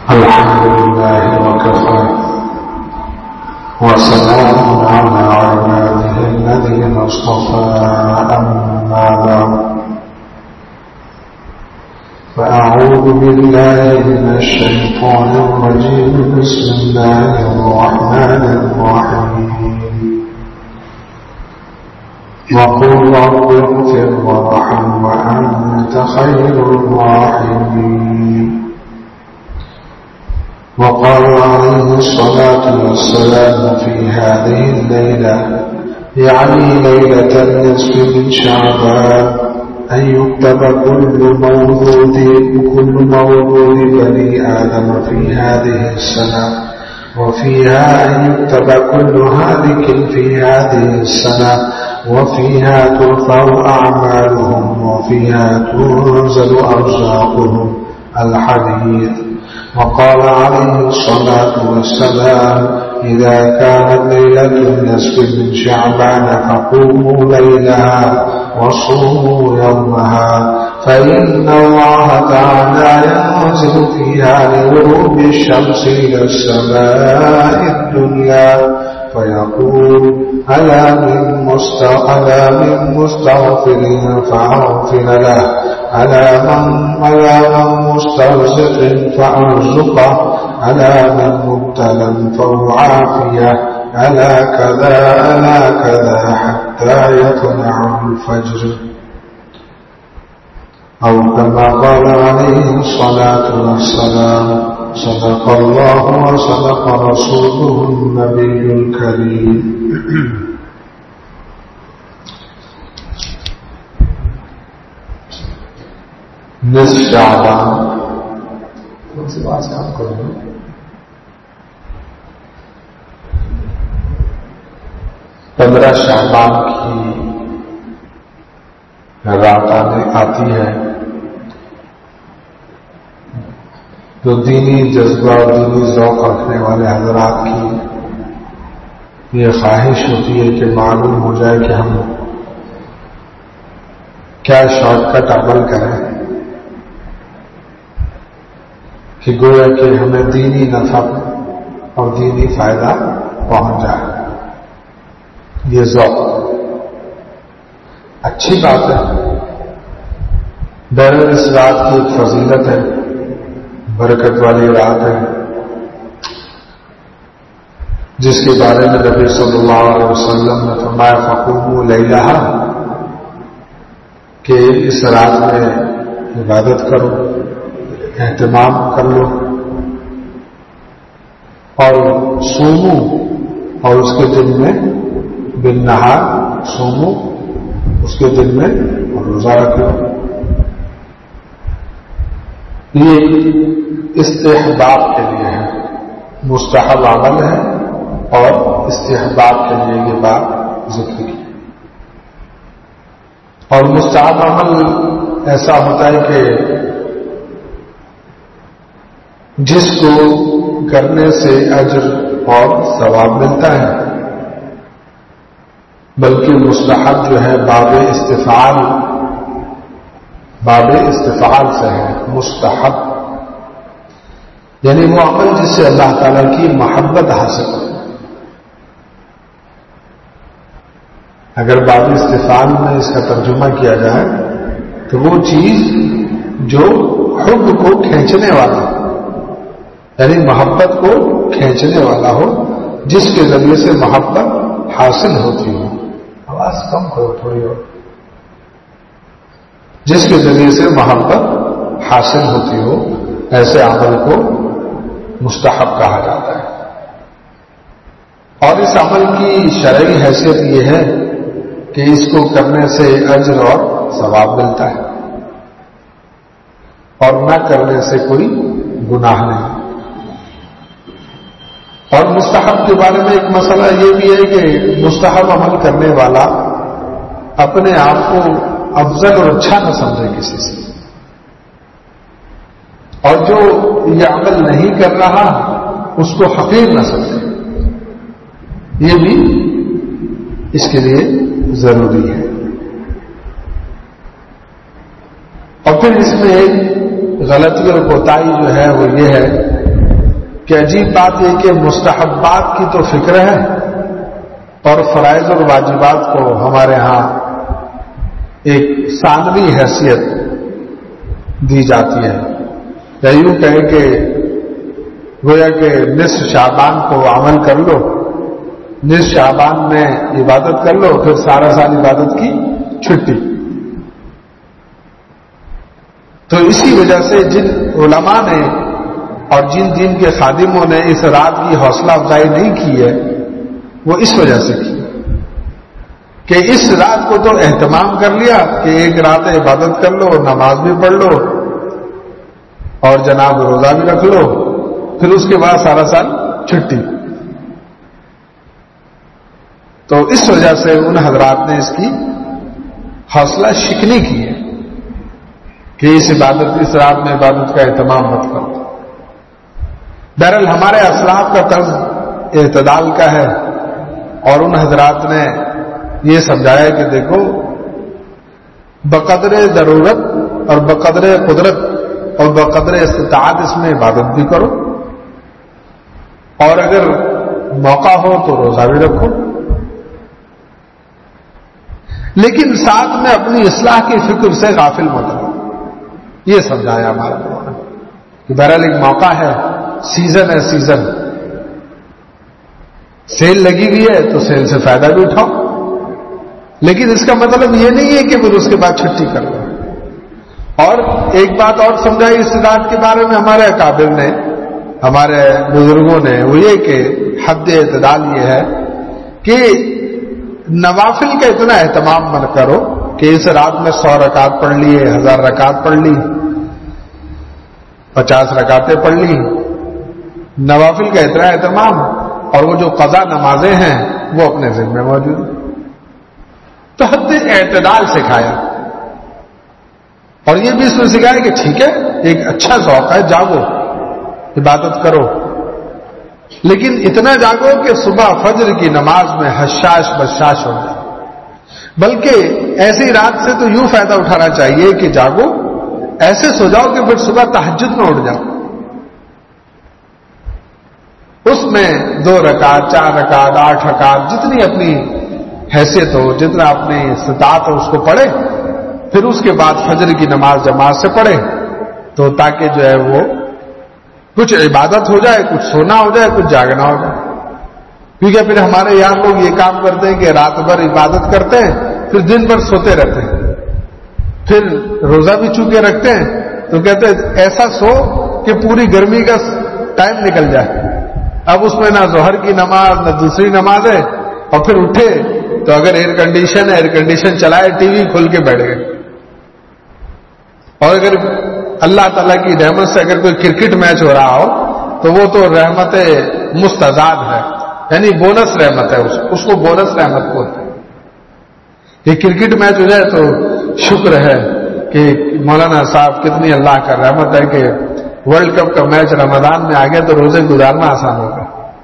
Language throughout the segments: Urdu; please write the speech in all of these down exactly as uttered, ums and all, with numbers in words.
الحمد لله وكفى وسلام على عباده الذين اصطفى أما بعد فأعوذ بالله من الشيطان الرجيم بسم الله الرحمن الرحيم وقل رب اغفر وارحم وأنت خير الراحمين. وقال عليه الصلاة والسلام في هذه الليلة يعني ليلة النصف من شعبان أن يكتب كل مولود كل مولود بني آدم في هذه السنة وفيها أن يكتب كل هالك في هذه السنة وفيها ترفع أعمالهم وفيها تنزل أرزاقهم. الحديث. وقال عليه الصلاة والسلام إذا كانت ليلة النصف من شعبان فقوموا ليلها وصوموا يومها فإن الله تعالى ينزل فيها لغروب الشمس إلى السماء الدنيا فيقول ألا من مستغفر فأغفر له ألا من مسترزق فأرزقه ألا من مبتلى فأعافيه ألا كذا ألا كذا حتى يطلع الفجر أو كما قال عليه الصلاة والسلام. صدق الله وصدق رسوله النبي الكريم. نصف شعبان کون سی بات سے کام کروں گا؟ پندرہ شعبان کی رات آتی ہے تو دینی جذبہ اور دینی ذوق رکھنے والے حضرات کی یہ خواہش ہوتی ہے کہ معلوم ہو جائے کہ ہم کیا شارٹ کٹ عمل کریں کہ گویا کہ ہمیں دینی نفع اور دینی فائدہ پہنچ جائے. یہ ذوق اچھی بات ہے. بہر اس رات کی ایک فضیلت ہے، برکت والی رات ہے جس کے بارے میں نبی صلی اللہ علیہ وسلم نے فرمایا فقوموا لیلہا کہ اس رات میں عبادت کرو، اہتمام کر لو اور سومو اور اس کے دن میں بالنہار سومو، اس کے دن میں روزہ رکھو. یہ استحباب کے لیے ہے، مستحب عمل ہے اور استحباب کے لیے یہ بات ذکر کی. اور مستحب عمل ایسا ہوتا ہے کہ جس کو کرنے سے اجر اور ثواب ملتا ہے، بلکہ مستحب جو ہے باب استفعال باب استفعال سے ہے. مستحب یعنی وہ عمل جس سے اللہ تعالیٰ کی محبت حاصل ہو. اگر باب استفعال میں اس کا ترجمہ کیا جائے تو وہ چیز جو حب کو کھینچنے والا ہو، یعنی محبت کو کھینچنے والا ہو، جس کے ذریعے سے محبت حاصل ہوتی ہو. آواز کم کرو تھوڑی اور. جس کے ذریعے سے محبت حاصل ہوتی ہو ایسے عمل کو مستحب کہا جاتا ہے. اور اس عمل کی شرعی حیثیت یہ ہے کہ اس کو کرنے سے اجر اور ثواب ملتا ہے اور نہ کرنے سے کوئی گناہ نہیں. اور مستحب کے بارے میں ایک مسئلہ یہ بھی ہے کہ مستحب عمل کرنے والا اپنے آپ کو افضل اور اچھا نہ سمجھے کسی سے، اور جو یہ عمل نہیں کر رہا اس کو حقیر نہ سمجھے. یہ بھی اس کے لیے ضروری ہے. اور پھر اس میں ایک غلطی اور کوتاہی جو ہے وہ یہ ہے کہ عجیب بات یہ کہ مستحبات کی تو فکر ہے اور فرائض اور واجبات کو ہمارے ہاں ایک ثانوی حیثیت دی جاتی ہے، یا یوں کہیں کہ گویا کہ نصف شعبان کو عمل کر لو، نصف شعبان میں عبادت کر لو، پھر سارا سال عبادت کی چھٹی۔ تو اسی وجہ سے جن علماء نے اور جن دین کے خادموں نے اس رات کی حوصلہ افزائی نہیں کی ہے وہ اس وجہ سے کی کہ اس رات کو تو اہتمام کر لیا کہ ایک رات عبادت کر لو، نماز بھی پڑھ لو اور جناب روزہ بھی رکھ لو، پھر اس کے بعد سارا سال چھٹی۔ تو اس وجہ سے ان حضرات نے اس کی حوصلہ شکنی کی ہے کہ اس عبادت اس رات میں عبادت کا اہتمام مت کرو۔ بہرحال ہمارے اسلاف کا طرز اعتدال کا ہے، اور ان حضرات نے یہ سمجھایا کہ دیکھو بقدر ضرورت اور بقدر قدرت اور بقدر استطاعت اس میں عبادت بھی کرو، اور اگر موقع ہو تو روزہ بھی رکھو، لیکن ساتھ میں اپنی اصلاح کی فکر سے غافل مت رہو۔ یہ سمجھایا ہمارے لوگوں نے کہ بہرحال ایک موقع ہے، سیزن ہے، سیزن سیل لگی ہوئی ہے تو سیل سے فائدہ بھی اٹھاؤ، لیکن اس کا مطلب یہ نہیں ہے کہ پھر اس کے بعد چھٹی کر لو۔ اور ایک بات اور سمجھائی اس رات کے بارے میں ہمارے اکابر نے، ہمارے بزرگوں نے، وہ یہ کہ حد اعتدال یہ ہے کہ نوافل کا اتنا اہتمام مت کرو کہ اس رات میں سو رکعت پڑھ لیے، ہزار رکعت پڑھ لی، پچاس رکعتیں پڑھ لی، نوافل کا اتنا اہتمام، اور وہ جو قضا نمازیں ہیں وہ اپنے ذمہ میں موجود ہیں۔ تو حد اعتدال سکھایا، اور یہ بھی اس میں سکھایا کہ ٹھیک ہے ایک اچھا ذوق ہے، جاگو عبادت کرو، لیکن اتنا جاگو کہ صبح فجر کی نماز میں حشاش بشاش ہو جائے۔ بلکہ ایسی رات سے تو یوں فائدہ اٹھانا چاہیے کہ جاگو، ایسے سو جاؤ کہ پھر صبح تہجد میں اٹھ جاؤ، اس میں دو رکعت، چار رکعت، آٹھ رکعت، جتنی اپنی حیثیت ہو، جتنا اپنی استطاعت ہو اس کو پڑھے، پھر اس کے بعد فجر کی نماز جماعت سے پڑھے، تو تاکہ جو ہے وہ کچھ عبادت ہو جائے، کچھ سونا ہو جائے، کچھ جاگنا ہو جائے۔ کیونکہ پھر ہمارے یہاں لوگ یہ کام کرتے ہیں کہ رات بھر عبادت کرتے ہیں، پھر دن بھر سوتے رہتے ہیں، پھر روزہ بھی چونکہ رکھتے ہیں تو کہتے ہیں ایسا سو کہ پوری گرمی کا ٹائم نکل جائے، اب اس میں نہ ظہر کی نماز نہ دوسری نماز ہے، اور پھر اٹھے تو اگر ایئر کنڈیشن ہے ایئر کنڈیشن چلائے، ٹی وی کھول کے بیٹھ گئے، اور اگر اللہ تعالیٰ کی رحمت سے اگر کوئی کرکٹ میچ ہو رہا ہو تو وہ تو رحمت مستضاد ہے، یعنی بونس رحمت ہے، اس کو بونس رحمت بولتے ہیں۔ یہ کرکٹ میچ ہو جائے تو شکر ہے کہ مولانا صاحب کتنی اللہ کا رحمت ہے کہ ورلڈ کپ کا میچ رمضان میں آ گیا تو روزے گزارنا آسان ہوگا۔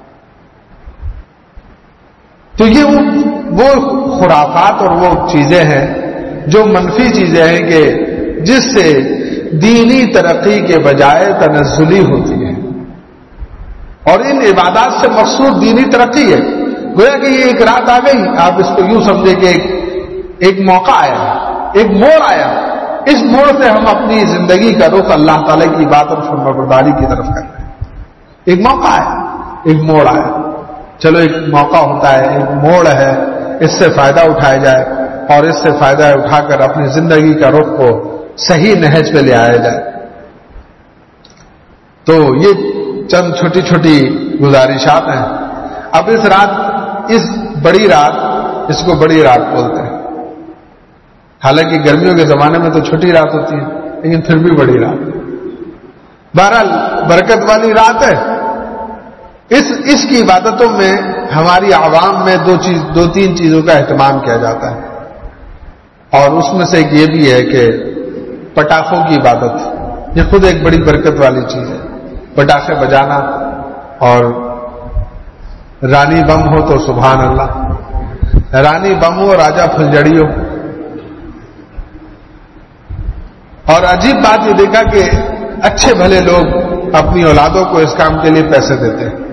تو یہ وہ خرافات اور وہ چیزیں ہیں جو منفی چیزیں ہیں کہ جس سے دینی ترقی کے بجائے تنزلی ہوتی ہے، اور ان عبادات سے مقصود دینی ترقی ہے۔ گویا کہ یہ ایک رات آ گئی، آپ اس کو یوں سمجھے کہ ایک ایک موقع آیا، ایک موڑ آیا، اس موڑ سے ہم اپنی زندگی کا رخ اللہ تعالی کی بات اور فرمانبرداری کی طرف کر رہے ہیں۔ ایک موقع آیا، ایک موڑ آیا، چلو ایک موقع ہوتا ہے، ایک موڑ ہے، اس سے فائدہ اٹھایا جائے اور اس سے فائدہ اٹھا کر اپنی زندگی کا رخ کو صحیح نہج پہ لے آیا جائے۔ تو یہ چند چھوٹی چھوٹی گزارشات ہیں۔ اب اس رات، اس بڑی رات، اس کو بڑی رات بولتے ہیں، حالانکہ گرمیوں کے زمانے میں تو چھوٹی رات ہوتی ہے، لیکن پھر بھی بڑی رات، بہرحال برکت والی رات ہے۔ اس اس کی عبادتوں میں ہماری عوام میں دو چیز دو تین چیزوں کا اہتمام کیا جاتا ہے، اور اس میں سے ایک یہ بھی ہے کہ پٹاخوں کی عبادت، یہ خود ایک بڑی برکت والی چیز ہے۔ پٹاخے بجانا، اور رانی بم ہو تو سبحان اللہ، رانی بم ہو راجا پھلجڑی ہو۔ اور عجیب بات یہ دیکھا کہ اچھے بھلے لوگ اپنی اولادوں کو اس کام کے لیے پیسے دیتے ہیں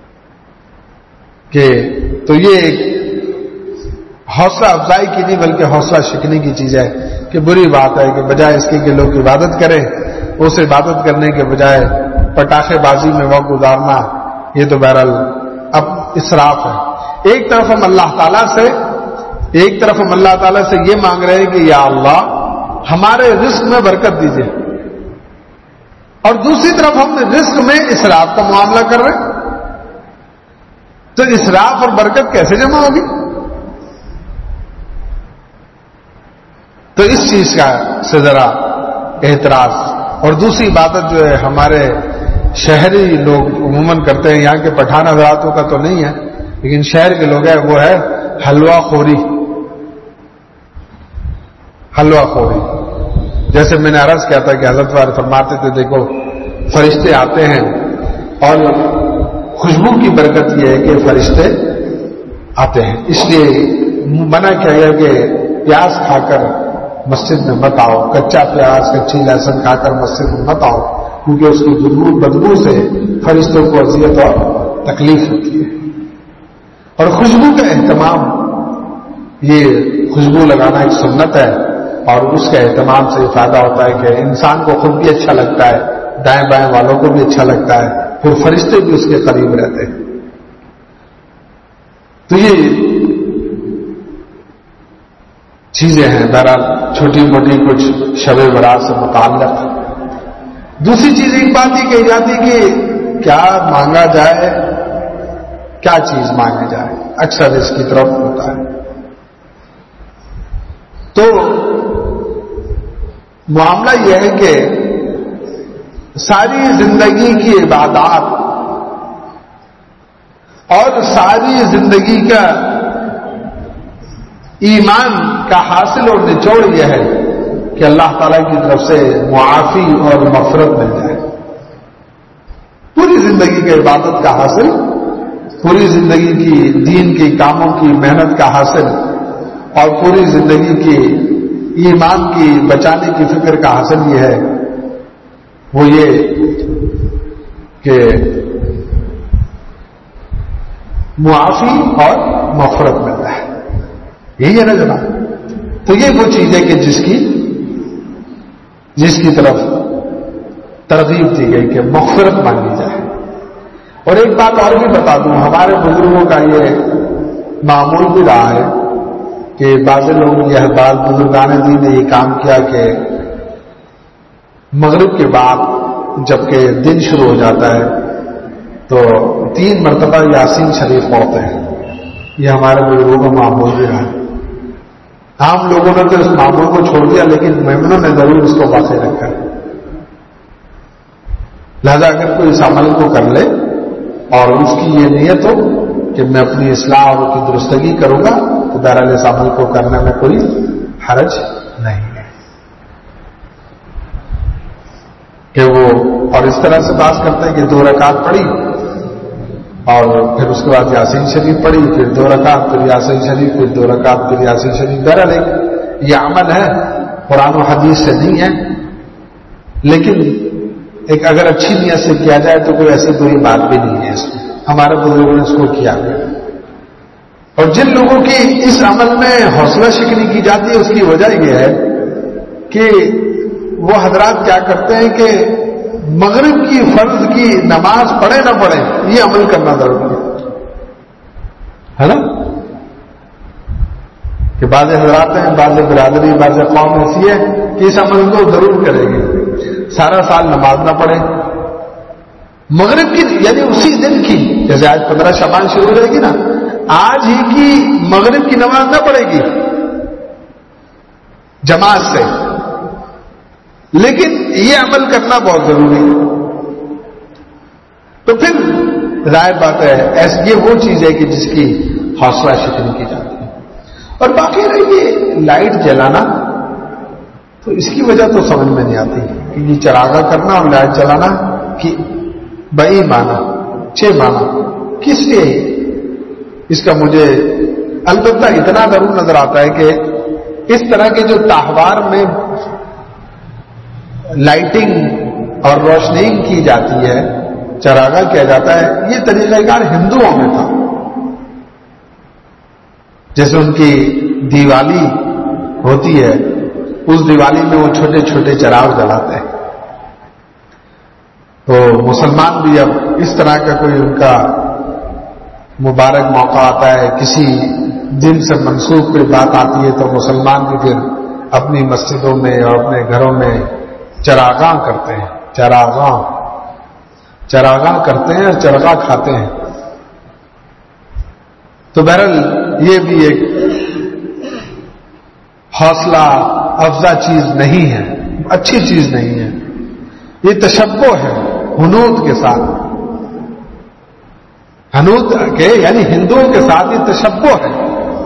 کہ تو یہ ایک حوصلہ افزائی کی نہیں بلکہ حوصلہ شکنی کی چیز ہے کہ بری بات ہے کہ بجائے اس کی کہ لوگ عبادت کریں اس عبادت کرنے کے بجائے پٹاخے بازی میں وقت گزارنا، یہ تو بہرحال اب اسراف ہے۔ ایک طرف ہم اللہ تعالیٰ سے ایک طرف ہم اللہ تعالیٰ سے یہ مانگ رہے ہیں کہ یا اللہ ہمارے رزق میں برکت دیجیے، اور دوسری طرف ہم رزق میں اسراف کا معاملہ کر رہے ہیں، تو اسراف اور برکت کیسے جمع ہوگی؟ تو اس چیز کا سے ذرا اعتراض۔ اور دوسری عبادت جو ہے ہمارے شہری لوگ عموماً کرتے ہیں، یہاں کے پٹھان حضراتوں کا تو نہیں ہے لیکن شہر کے لوگ ہیں، وہ ہے حلوہ خوری۔ حلوہ خوری جیسے میں نے عرض کیا تھا کہ حضرت والے فرماتے تھے دیکھو فرشتے آتے ہیں، اور خوشبو کی برکت یہ ہے کہ فرشتے آتے ہیں، اس لیے منع کیا گیا کہ پیاز کھا کر مسجد میں مت آؤ، کچا پیاز کچی لہسن کھا کر مسجد میں مت آؤ، کیونکہ اس کی بدبو بدبو سے فرشتوں کو اذیت اور تکلیف ہوتی ہے۔ اور خوشبو کا اہتمام، یہ خوشبو لگانا ایک سنت ہے، اور اس کے اہتمام سے فائدہ ہوتا ہے کہ انسان کو خود بھی اچھا لگتا ہے، دائیں بائیں والوں کو بھی اچھا لگتا ہے، پھر فرشتے بھی اس کے قریب رہتے ہیں۔ تو یہ چیزیں ہیں بہرحال چھوٹی موٹی کچھ شب برات سے متعلق۔ دوسری چیز ایک بات یہ کہی جاتی کہ کیا مانگا جائے، کیا چیز مانگی جائے، اکثر اس کی طرف ہوتا ہے۔ تو معاملہ یہ ہے کہ ساری زندگی کی عبادات اور ساری زندگی کا ایمان کا حاصل اور نچوڑ یہ ہے کہ اللہ تعالیٰ کی طرف سے معافی اور مغفرت مل جائے۔ پوری زندگی کی عبادت کا حاصل، پوری زندگی کی دین کے کاموں کی محنت کا حاصل، اور پوری زندگی کی ایمان کی بچانے کی فکر کا حاصل یہ ہے وہ یہ کہ معافی اور مغفرت ملتا ہے، یہی ہے نا جناب۔ تو یہ وہ چیز ہے کہ جس کی جس کی طرف ترغیب دی گئی کہ مغفرت مانگی جائے۔ اور ایک بات اور بھی بتا دوں، ہمارے بزرگوں کا یہ معمول بھی رہا ہے کہ بعض لوگ یہ بعض بزرگان دین نے یہ کام کیا کہ مغرب کے بعد جبکہ دن شروع ہو جاتا ہے تو تین مرتبہ یاسین شریف پڑھتے ہیں۔ یہ ہمارے بزرگوں کا معمول بھی رہا ہے۔ عام لوگوں نے تو اس معمول کو چھوڑ دیا، لیکن مومنوں نے ضرور اس کو باقی رکھا ہے۔ لہذا اگر کوئی اس عمل کو کر لے اور اس کی یہ نیت ہو کہ میں اپنی اصلاح اور کی درستگی کروں گا تو بہرحال اس عمل کو کرنے میں کوئی حرج نہیں ہے کہ وہ۔ اور اس طرح سے بات کرتے ہیں کہ دو رکعت پڑھی اور پھر اس کے بعد یاسین شریف پڑھی، پھر دو رکعت پھر یاسین شریف، پھر دو رکعت پھر یاسین شریف۔ بہرحال ایک یہ عمل ہے، قرآن و حدیث سے نہیں ہے، لیکن ایک اگر اچھی نیت سے کیا جائے تو کوئی ایسی بری بات بھی نہیں ہے اس میں۔ ہمارے بزرگوں نے اس کو کیا ہے۔ اور جن لوگوں کی اس عمل میں حوصلہ شکنی کی جاتی ہے اس کی وجہ یہ ہے کہ وہ حضرات کیا کرتے ہیں کہ مغرب کی فرض کی نماز پڑھے نہ پڑھے یہ عمل کرنا ضروری ہے نا، کہ بعض حضرات ہیں، بعض برادری، بعض قوم ایسی ہے کہ اس عمل کو ضرور کرے گی، سارا سال نماز نہ پڑھے، مغرب کی یعنی اسی دن کی، جیسے آج پندرہ شعبان شروع ہو جائے گی نا، آج ہی کی مغرب کی نماز نہ پڑھے گی جماعت سے، لیکن یہ عمل کرنا بہت ضروری ہے۔ تو پھر ظاہر بات ہے ایسی یہ وہ چیز ہے کہ جس کی حوصلہ شکنی کی جاتی ہے۔ اور باقی رہی یہ لائٹ جلانا، تو اس کی وجہ تو سمجھ میں نہیں آتی کہ یہ چراغا کرنا اور لائٹ جلانا کہ بئی مانا چھ مانا کس لیے، اس کا مجھے البتہ اتنا ضرور نظر آتا ہے کہ اس طرح کے جو تہوار میں لائٹنگ اور روشنی کی جاتی ہے، چراغاں کیا جاتا ہے، یہ طریقہ کار ہندوؤں میں تھا. جیسے ان کی دیوالی ہوتی ہے، اس دیوالی میں وہ چھوٹے چھوٹے چراغ جلاتے ہیں. تو مسلمان بھی اب اس طرح کا کوئی ان کا مبارک موقع آتا ہے، کسی دن سے منسوب کوئی بات آتی ہے، تو مسلمان بھی پھر اپنی مسجدوں میں اور اپنے گھروں میں چراغاں کرتے ہیں. چراغاں چراغاں کرتے ہیں اور چرغا کھاتے ہیں. تو بہرحال یہ بھی ایک حوصلہ افزا چیز نہیں ہے، اچھی چیز نہیں ہے. یہ تشبہ ہے ہنود کے ساتھ، ہنود کے یعنی ہندوؤں کے ساتھ یہ تشبہ ہے.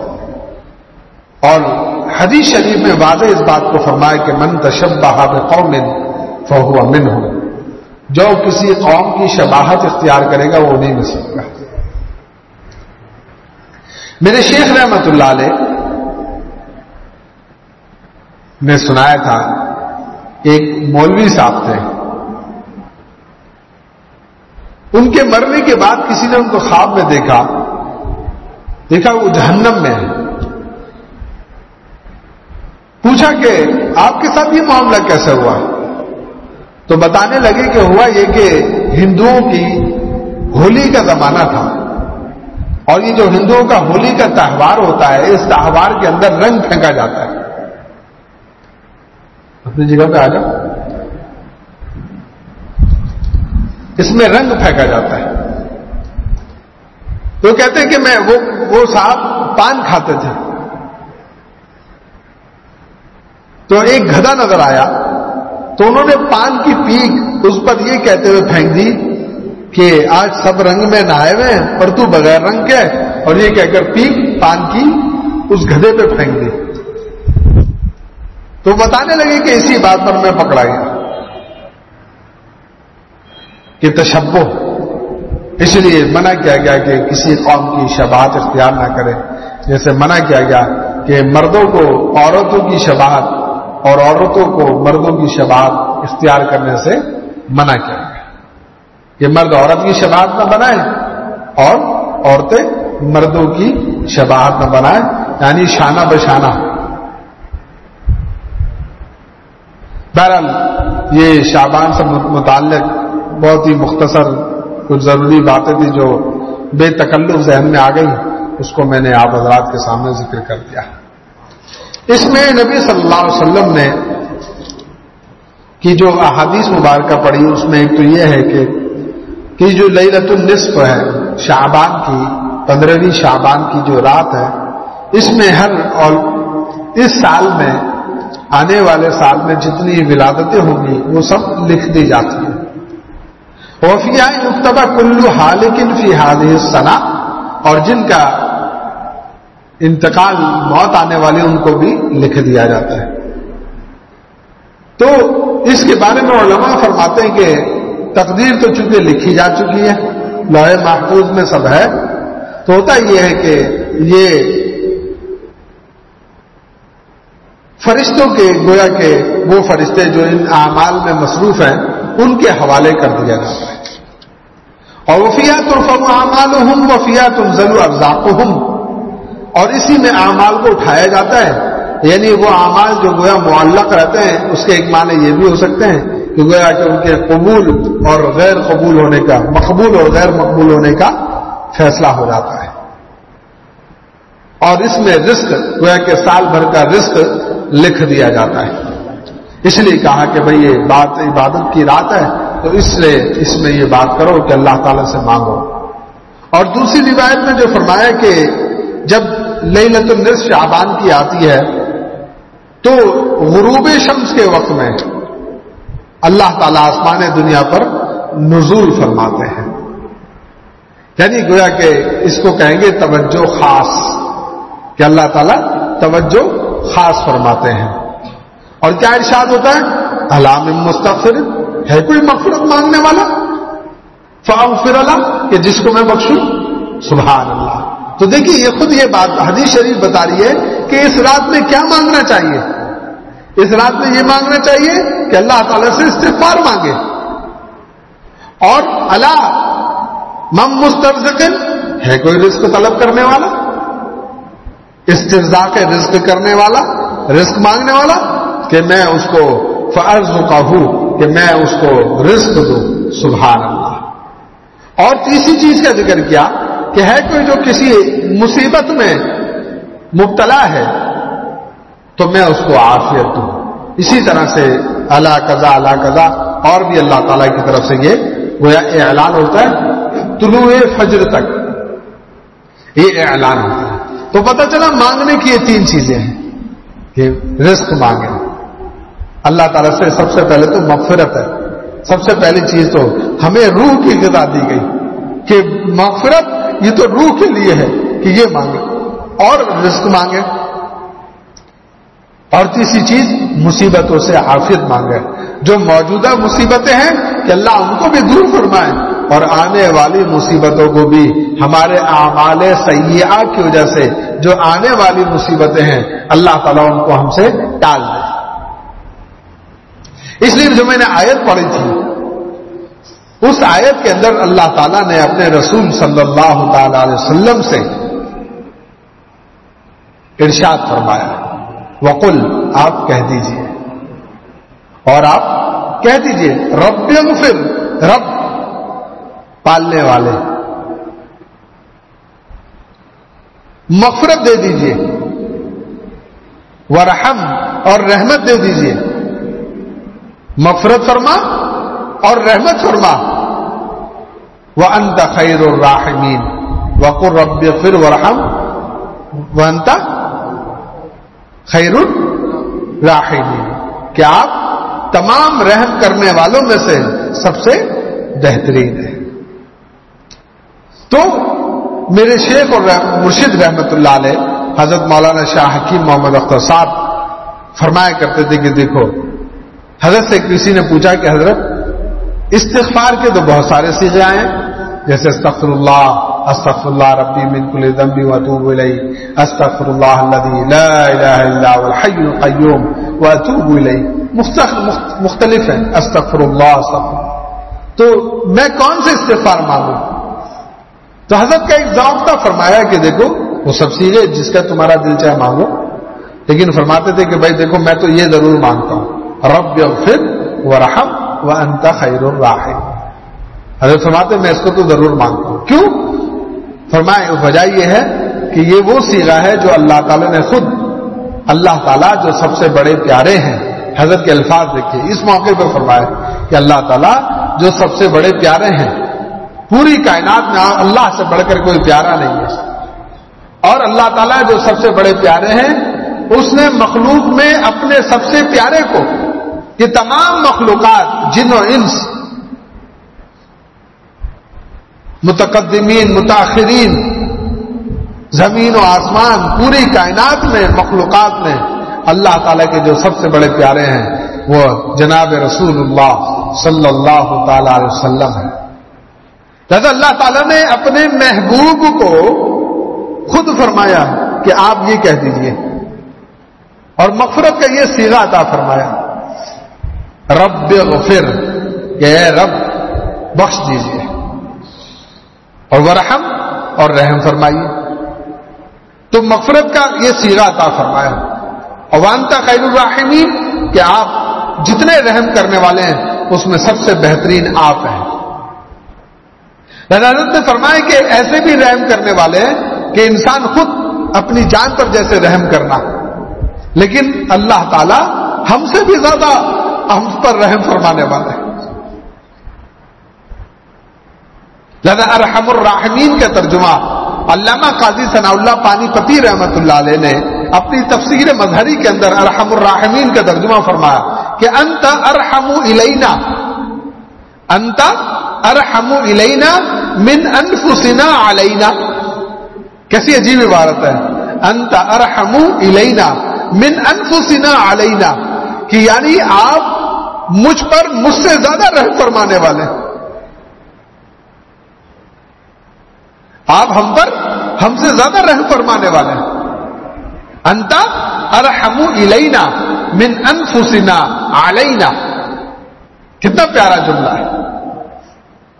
اور حدیث شریف میں واضح اس بات کو فرمایا کہ من تشبہ بقوم فہو منہم، جو کسی قوم کی شباہت اختیار کرے گا وہ انہیں میں سے ہوگا. میرے شیخ رحمت اللہ علیہ نے سنایا تھا، ایک مولوی صاحب تھے، ان کے مرنے کے بعد کسی نے ان کو خواب میں دیکھا دیکھا وہ جہنم میں ہے. پوچھا کہ آپ کے ساتھ یہ معاملہ کیسے ہوا؟ تو بتانے لگے کہ ہوا یہ کہ ہندوؤں کی ہولی کا زمانہ تھا، اور یہ جو ہندوؤں کا ہولی کا تہوار ہوتا ہے، اس تہوار کے اندر رنگ پھینکا جاتا ہے. اپنی جگہ پہ آ جاؤ. اس میں رنگ پھینکا جاتا ہے. تو کہتے ہیں کہ میں وہ وہ صاحب پان کھاتے تھے، تو ایک گدھا نظر آیا، تو انہوں نے پان کی پیک اس پر یہ کہتے ہوئے پھینک دی کہ آج سب رنگ میں نہائے ہوئے ہیں پر تو بغیر رنگ کے، اور یہ کہہ کر پیک پان کی اس گدھے پہ پھینک دی. تو بتانے لگے کہ اسی بات پر میں پکڑا گیا کہ تشبہ، اس لیے منع کیا گیا کہ کسی قوم کی شباہت اختیار نہ کرے. جیسے منع کیا گیا کہ مردوں کو عورتوں کی شباہت اور عورتوں کو مردوں کی شباہت اختیار کرنے سے منع کیا گیا کہ مرد عورت کی شباہت نہ بنائیں اور عورتیں مردوں کی شباہت نہ بنائیں، یعنی شانہ بشانہ. بہرحال یہ شعبان سے متعلق بہت ہی مختصر کچھ ضروری باتیں تھی جو بے تکلف ذہن میں آ گئی، اس کو میں نے آپ حضرات کے سامنے ذکر کر دیا. اس میں نبی صلی اللہ علیہ وسلم نے کی جو احادیث مبارکہ پڑھی، اس میں ایک تو یہ ہے کہ کہ جو لیلۃ النصف ہے شعبان کی، پندرہویں شعبان کی جو رات ہے، اس میں ہر اور اس سال میں آنے والے سال میں جتنی ولادتیں ہوں گی وہ سب لکھ دی جاتی ہیں. وفیہ یکتبہ کل حالک فی ہذہ السنہ، اور جن کا انتقال موت آنے والی ان کو بھی لکھ دیا جاتا ہے. تو اس کے بارے میں علماء فرماتے ہیں کہ تقدیر تو چونکہ لکھی جا چکی ہے، لوح محفوظ میں سب ہے، تو ہوتا یہ ہے کہ یہ فرشتوں کے گویا کہ وہ فرشتے جو ان اعمال میں مصروف ہیں ان کے حوالے کر دیا جاتا ہے. اور وفیہ ترفع اعمالہم وفیہ تنزل ارزاقہم، اور اسی میں اعمال کو اٹھایا جاتا ہے. یعنی وہ اعمال جو گویا معلق رہتے ہیں، اس کے ایک معنی یہ بھی ہو سکتے ہیں کہ گویا کہ ان کے قبول اور غیر قبول ہونے کا، مقبول اور غیر مقبول ہونے کا فیصلہ ہو جاتا ہے. اور اس میں رزق گویا کہ سال بھر کا رزق لکھ دیا جاتا ہے. اس لیے کہا کہ بھئی یہ بات عبادت کی رات ہے، تو اس لیے اس میں یہ بات کرو کہ اللہ تعالیٰ سے مانگو. اور دوسری روایت میں جو فرمایا کہ جب لیلۃ النصف شعبان کی آتی ہے تو غروب شمس کے وقت میں اللہ تعالیٰ آسمان دنیا پر نزول فرماتے ہیں. یعنی گویا کہ اس کو کہیں گے توجہ خاص، کہ اللہ تعالیٰ توجہ خاص فرماتے ہیں. اور کیا ارشاد ہوتا ہے؟ علام مستغفر، ہے کوئی مغفرت مانگنے والا؟ فاغفر اللہ، کہ جس کو میں بخشوں. سبحان اللہ. تو دیکھیے یہ خود یہ بات حدیث شریف بتا رہی ہے کہ اس رات میں کیا مانگنا چاہیے. اس رات میں یہ مانگنا چاہیے کہ اللہ تعالیٰ سے استغفار مانگے، اور الا من مسترزق، ہے کوئی رزق طلب کرنے والا، استرزاق رزق کرنے والا، رزق مانگنے والا، کہ میں اس کو فارزقہ، کہ میں اس کو رزق دوں. سبحان اللہ. اور تیسری چیز کا ذکر کیا کہ ہے کوئی جو کسی مصیبت میں مبتلا ہے تو میں اس کو عافیت دوں. اسی طرح سے الا قضا الا قضا، اور بھی اللہ تعالیٰ کی طرف سے یہ گویا اعلان ہوتا ہے طلوع فجر تک، یہ اعلان ہوتا ہے. تو پتہ چلا مانگنے کی یہ تین چیزیں ہیں کہ رزق مانگے. اللہ تعالیٰ سے سب سے پہلے تو مغفرت ہے. سب سے پہلی چیز تو ہمیں روح کی غذا دی گئی کہ مغفرت یہ تو روح کے لیے ہے کہ یہ مانگے اور رزق مانگے. اور تیسری چیز مصیبتوں سے عافیت مانگے. جو موجودہ مصیبتیں ہیں کہ اللہ ان کو بھی دور فرمائے، اور آنے والی مصیبتوں کو بھی ہمارے اعمال سیئہ کی وجہ سے جو آنے والی مصیبتیں ہیں اللہ تعالیٰ ان کو ہم سے ٹال دے. اس لیے جو میں نے آیت پڑھی تھی اس آیت کے اندر اللہ تعالیٰ نے اپنے رسول صلی اللہ تعالی علیہ وسلم سے ارشاد فرمایا، وقل، آپ کہہ دیجئے، اور آپ کہہ دیجئے رب اغفر، رب پالنے والے، مغفرت دے دیجئے، ورحم، اور رحمت دے دیجئے. مغفرت فرما اور رحمت فرما. وَأَنْتَ خَيْرُ الرَّاحِمِينَ وَقُلْ رَبِّ اغْفِرْ وَارْحَمْ وَأَنْتَ خَيْرُ الرَّاحِمِينَ، کہ آپ تمام رحم کرنے والوں میں سے سب سے بہترین ہیں. تو میرے شیخ اور مرشد رحمت اللہ علیہ حضرت مولانا شاہ حکیم محمد اختر صاحب فرمایا کرتے تھے کہ دیکھو، حضرت سے کسی نے پوچھا کہ حضرت استغفار کے تو بہت سارے صیغے آئے ہیں، جیسے استغفر اللہ، استغفر اللہ ربی من کل ذنب واتوب الیہ، استغفر اللہ الذی لا الہ الا هو الحی القیوم واتوب الیہ، مختلف ہیں استغفر اللہ استغفر. تو میں کون سے استغفار مانگوں؟ تو حضرت کا ایک ضابطہ فرمایا کہ دیکھو وہ سب صیغے جس کا تمہارا دل چاہے مانگو، لیکن فرماتے تھے کہ بھائی دیکھو میں تو یہ ضرور مانگتا ہوں رب اغفر ورحم وانت خیر الراحمین. حضرت فرماتے میں اس کو تو ضرور مانگتا ہوں. کیوں؟ فرمائے وجہ یہ ہے کہ یہ وہ صیغہ ہے جو اللہ تعالیٰ نے خود، اللہ تعالیٰ جو سب سے بڑے پیارے ہیں، حضرت کے الفاظ دیکھیے اس موقع پہ فرمایا کہ اللہ تعالیٰ جو سب سے بڑے پیارے ہیں، پوری کائنات میں اللہ سے بڑھ کر کوئی پیارا نہیں ہے، اور اللہ تعالیٰ جو سب سے بڑے پیارے ہیں اس نے مخلوق میں اپنے سب سے پیارے کو، یہ تمام مخلوقات جن و انس، متقدمین متاخرین، زمین و آسمان، پوری کائنات میں مخلوقات میں اللہ تعالیٰ کے جو سب سے بڑے پیارے ہیں وہ جناب رسول اللہ صلی اللہ تعالی علیہ وسلم ہے. لہذا اللہ تعالیٰ نے اپنے محبوب کو خود فرمایا کہ آپ یہ کہہ دیجئے، اور مغفرت کا یہ صیغہ عطا فرمایا رب اغفر، کہ اے رب بخش دیجئے، اور ورحم، اور رحم فرمائیے. تو مغفرت کا یہ صیغہ عطا فرمایا. اور وانت خیر الراحمین، کہ آپ جتنے رحم کرنے والے ہیں اس میں سب سے بہترین آپ ہیں. حضرت نے فرمایا کہ ایسے بھی رحم کرنے والے ہیں کہ انسان خود اپنی جان پر جیسے رحم کرنا، لیکن اللہ تعالی ہم سے بھی زیادہ ہم پر رحم فرمانے والے ہیں. لہذا ارحم الراحمین کا ترجمہ علامہ قاضی ثناء اللہ پانی پتی رحمت اللہ علیہ نے اپنی تفسیر مظہری کے اندر ارحم الراحمین کا ترجمہ فرمایا کہ انت ارحم الینا، انت ارحم الینا من انفسنا علینا. کیسی عجیب عبارت ہے، انت ارحم الینا من انفسنا علینا، کہ یعنی آپ مجھ پر مجھ سے زیادہ رحم فرمانے والے ہیں. آپ ہم پر ہم سے زیادہ رحم فرمانے والے ہیں. انت ارحم الینا من انفسنا علینا، کتنا پیارا جملہ ہے.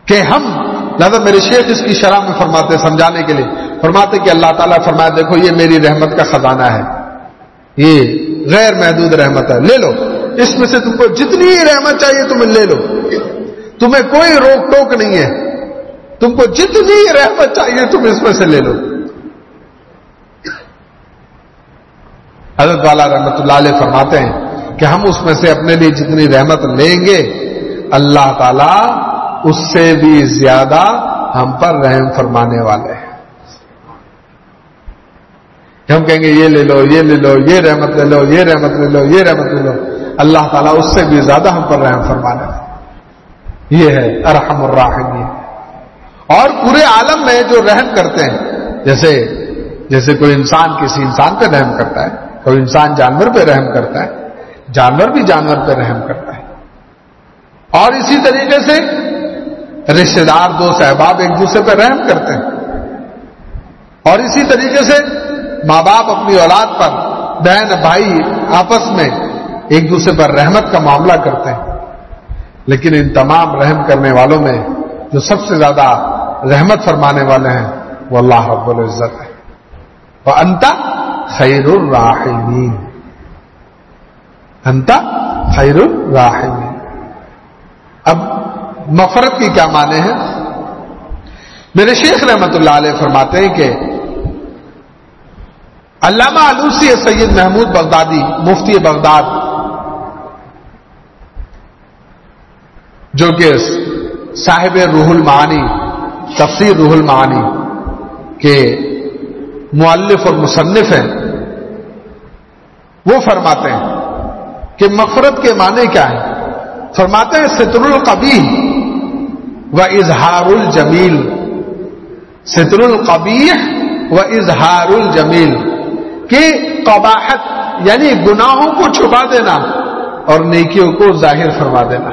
کہ ہم لہذا میرے شیخ اس کی شرح میں فرماتے سمجھانے کے لیے فرماتے کہ اللہ تعالیٰ فرمایا دیکھو یہ میری رحمت کا خزانہ ہے, یہ غیر محدود رحمت ہے, لے لو اس میں سے تم کو جتنی رحمت چاہیے تمہیں لے لو, تمہیں کوئی روک ٹوک نہیں ہے, تم کو جتنی رحمت چاہیے تم اس میں سے لے لو. حضرت والا رحمت اللہ علیہ فرماتے ہیں کہ ہم اس میں سے اپنے لیے جتنی رحمت لیں گے اللہ تعالیٰ اس سے بھی زیادہ ہم پر رحم فرمانے والے ہیں. ہم کہیں گے یہ لے لو یہ لے لو یہ رحمت لے لو یہ رحمت لے لو یہ رحمت لے لو, اللہ تعالیٰ اس سے بھی زیادہ ہم پر رحم فرمانے والے. یہ ہے ارحم الراحمین. اور پورے عالم میں جو رحم کرتے ہیں, جیسے جیسے کوئی انسان کسی انسان پہ رحم کرتا ہے, کوئی انسان جانور پہ رحم کرتا ہے, جانور بھی جانور پہ رحم کرتا ہے. اور اسی طریقے سے رشتے دار دوست احباب ایک دوسرے پہ رحم کرتے ہیں. اور اسی طریقے سے ماں باپ اپنی اولاد پر, بہن بھائی آپس میں ایک دوسرے پر رحمت کا معاملہ کرتے ہیں. لیکن ان تمام رحم کرنے والوں میں جو سب سے زیادہ رحمت فرمانے والے ہیں وہ اللہ رب العزت ہے. وَأَنْتَ خَيْرُ الرَّاحِمِينَ, انت خیر الراحمین. اب مغفرت کی کیا معنی ہے؟ میرے شیخ رحمت اللہ علیہ فرماتے ہیں کہ علامہ علوسی سید محمود بغدادی مفتی بغداد, جو کہ صاحب روح المعانی تفسیر روح المعانی کے مؤلف اور مصنف ہیں, وہ فرماتے ہیں کہ مغفرت کے معنی کیا ہے. فرماتے ہیں ستر القبیح و اظہار الجمیل. ستر القبیح و اظہار الجمیل, کہ قباحت یعنی گناہوں کو چھپا دینا اور نیکیوں کو ظاہر فرما دینا,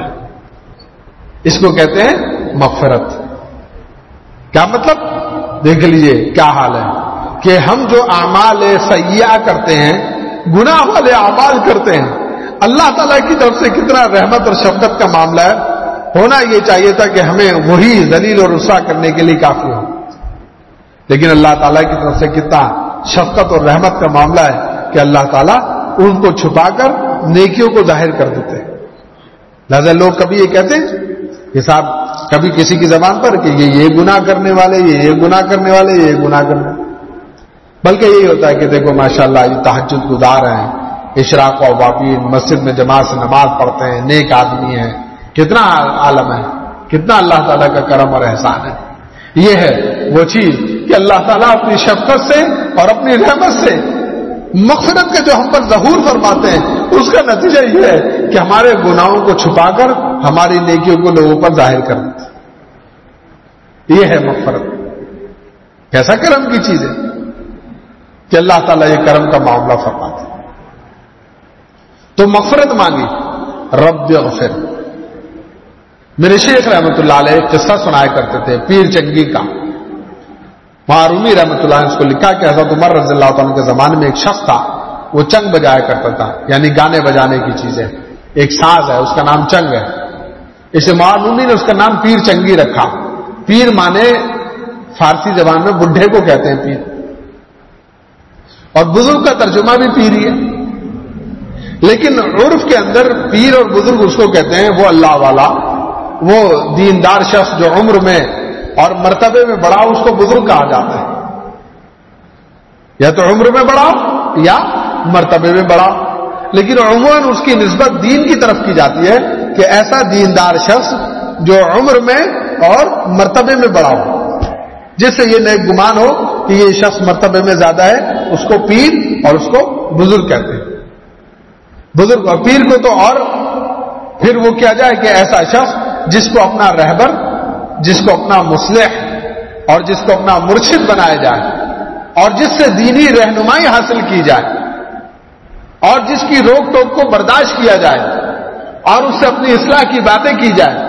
اس کو کہتے ہیں مغفرت. کیا مطلب؟ دیکھ لیجئے کیا حال ہے کہ ہم جو اعمال سیئہ کرتے ہیں, گناہ والے اعمال کرتے ہیں, اللہ تعالیٰ کی طرف سے کتنا رحمت اور شفقت کا معاملہ ہے. ہونا یہ چاہیے تھا کہ ہمیں وہی ذلیل اور رسوا کرنے کے لیے کافی ہو, لیکن اللہ تعالیٰ کی طرف سے کتنا شفقت اور رحمت کا معاملہ ہے کہ اللہ تعالیٰ ان کو چھپا کر نیکیوں کو ظاہر کر دیتے ہیں. لہذا لوگ کبھی یہ کہتے ہیں کہ صاحب کبھی کسی کی زبان پر کہ یہ یہ گناہ کرنے والے, یہ یہ گناہ کرنے والے, یہ گناہ کرنے, بلکہ یہی ہوتا ہے کہ دیکھو ماشاءاللہ یہ تہجد گزار ہیں, اشراق و اوابین, مسجد میں جماعت سے نماز پڑھتے ہیں, نیک آدمی ہیں, کتنا عالم ہے, کتنا اللہ تعالیٰ کا کرم اور احسان ہے. یہ ہے وہ چیز کہ اللہ تعالیٰ اپنی شفقت سے اور اپنی رحمت سے مغفرت کا جو ہم پر ظہور فرماتے ہیں, اس کا نتیجہ یہ ہے کہ ہمارے گناہوں کو چھپا کر ہماری نیکیوں کو لوگوں پر ظاہر کر دیتے. یہ ہے مغفرت. کیسا کرم کی چیز ہے کہ اللہ تعالیٰ یہ کرم کا معاملہ فرماتے ہیں. تو مغفرت مانگی, رب اغفر. میرے شیخ رحمت اللہ علیہ قصہ سنایا کرتے تھے پیر چنگی کا. وہاں رومی رحمت اللہ نے اس کو لکھا کہ حضرت عمر رضی اللہ تعالیٰ کے زمانے میں ایک شخص تھا, وہ چنگ بجایا کرتا تھا, یعنی گانے بجانے کی چیزیں, ایک ساز ہے اس کا نام چنگ ہے. اسے وہاں رومی نے اس کا نام پیر چنگی رکھا. پیر مانے فارسی زبان میں بڈھے کو کہتے ہیں پیر, اور بزرگ کا ترجمہ بھی پیر ہی ہے. لیکن عرف کے اندر پیر اور بزرگ اس کو کہتے ہیں وہ اللہ والا, وہ دیندار شخص جو عمر میں اور مرتبے میں بڑا, اس کو بزرگ کہا جاتا ہے. یا تو عمر میں بڑا یا مرتبے میں بڑا, لیکن عموماً اس کی نسبت دین کی طرف کی جاتی ہے کہ ایسا دیندار شخص جو عمر میں اور مرتبے میں بڑا ہو, جس سے یہ نیک گمان ہو کہ یہ شخص مرتبے میں زیادہ ہے, اس کو پیر اور اس کو بزرگ کہتے ہیں. بزرگ اور پیر کو تو اور پھر وہ کیا جائے کہ ایسا شخص جس کو اپنا رہبر, جس کو اپنا مصلح اور جس کو اپنا مرشد بنایا جائے, اور جس سے دینی رہنمائی حاصل کی جائے, اور جس کی روک ٹوک کو برداشت کیا جائے, اور اس سے اپنی اصلاح کی باتیں کی جائے,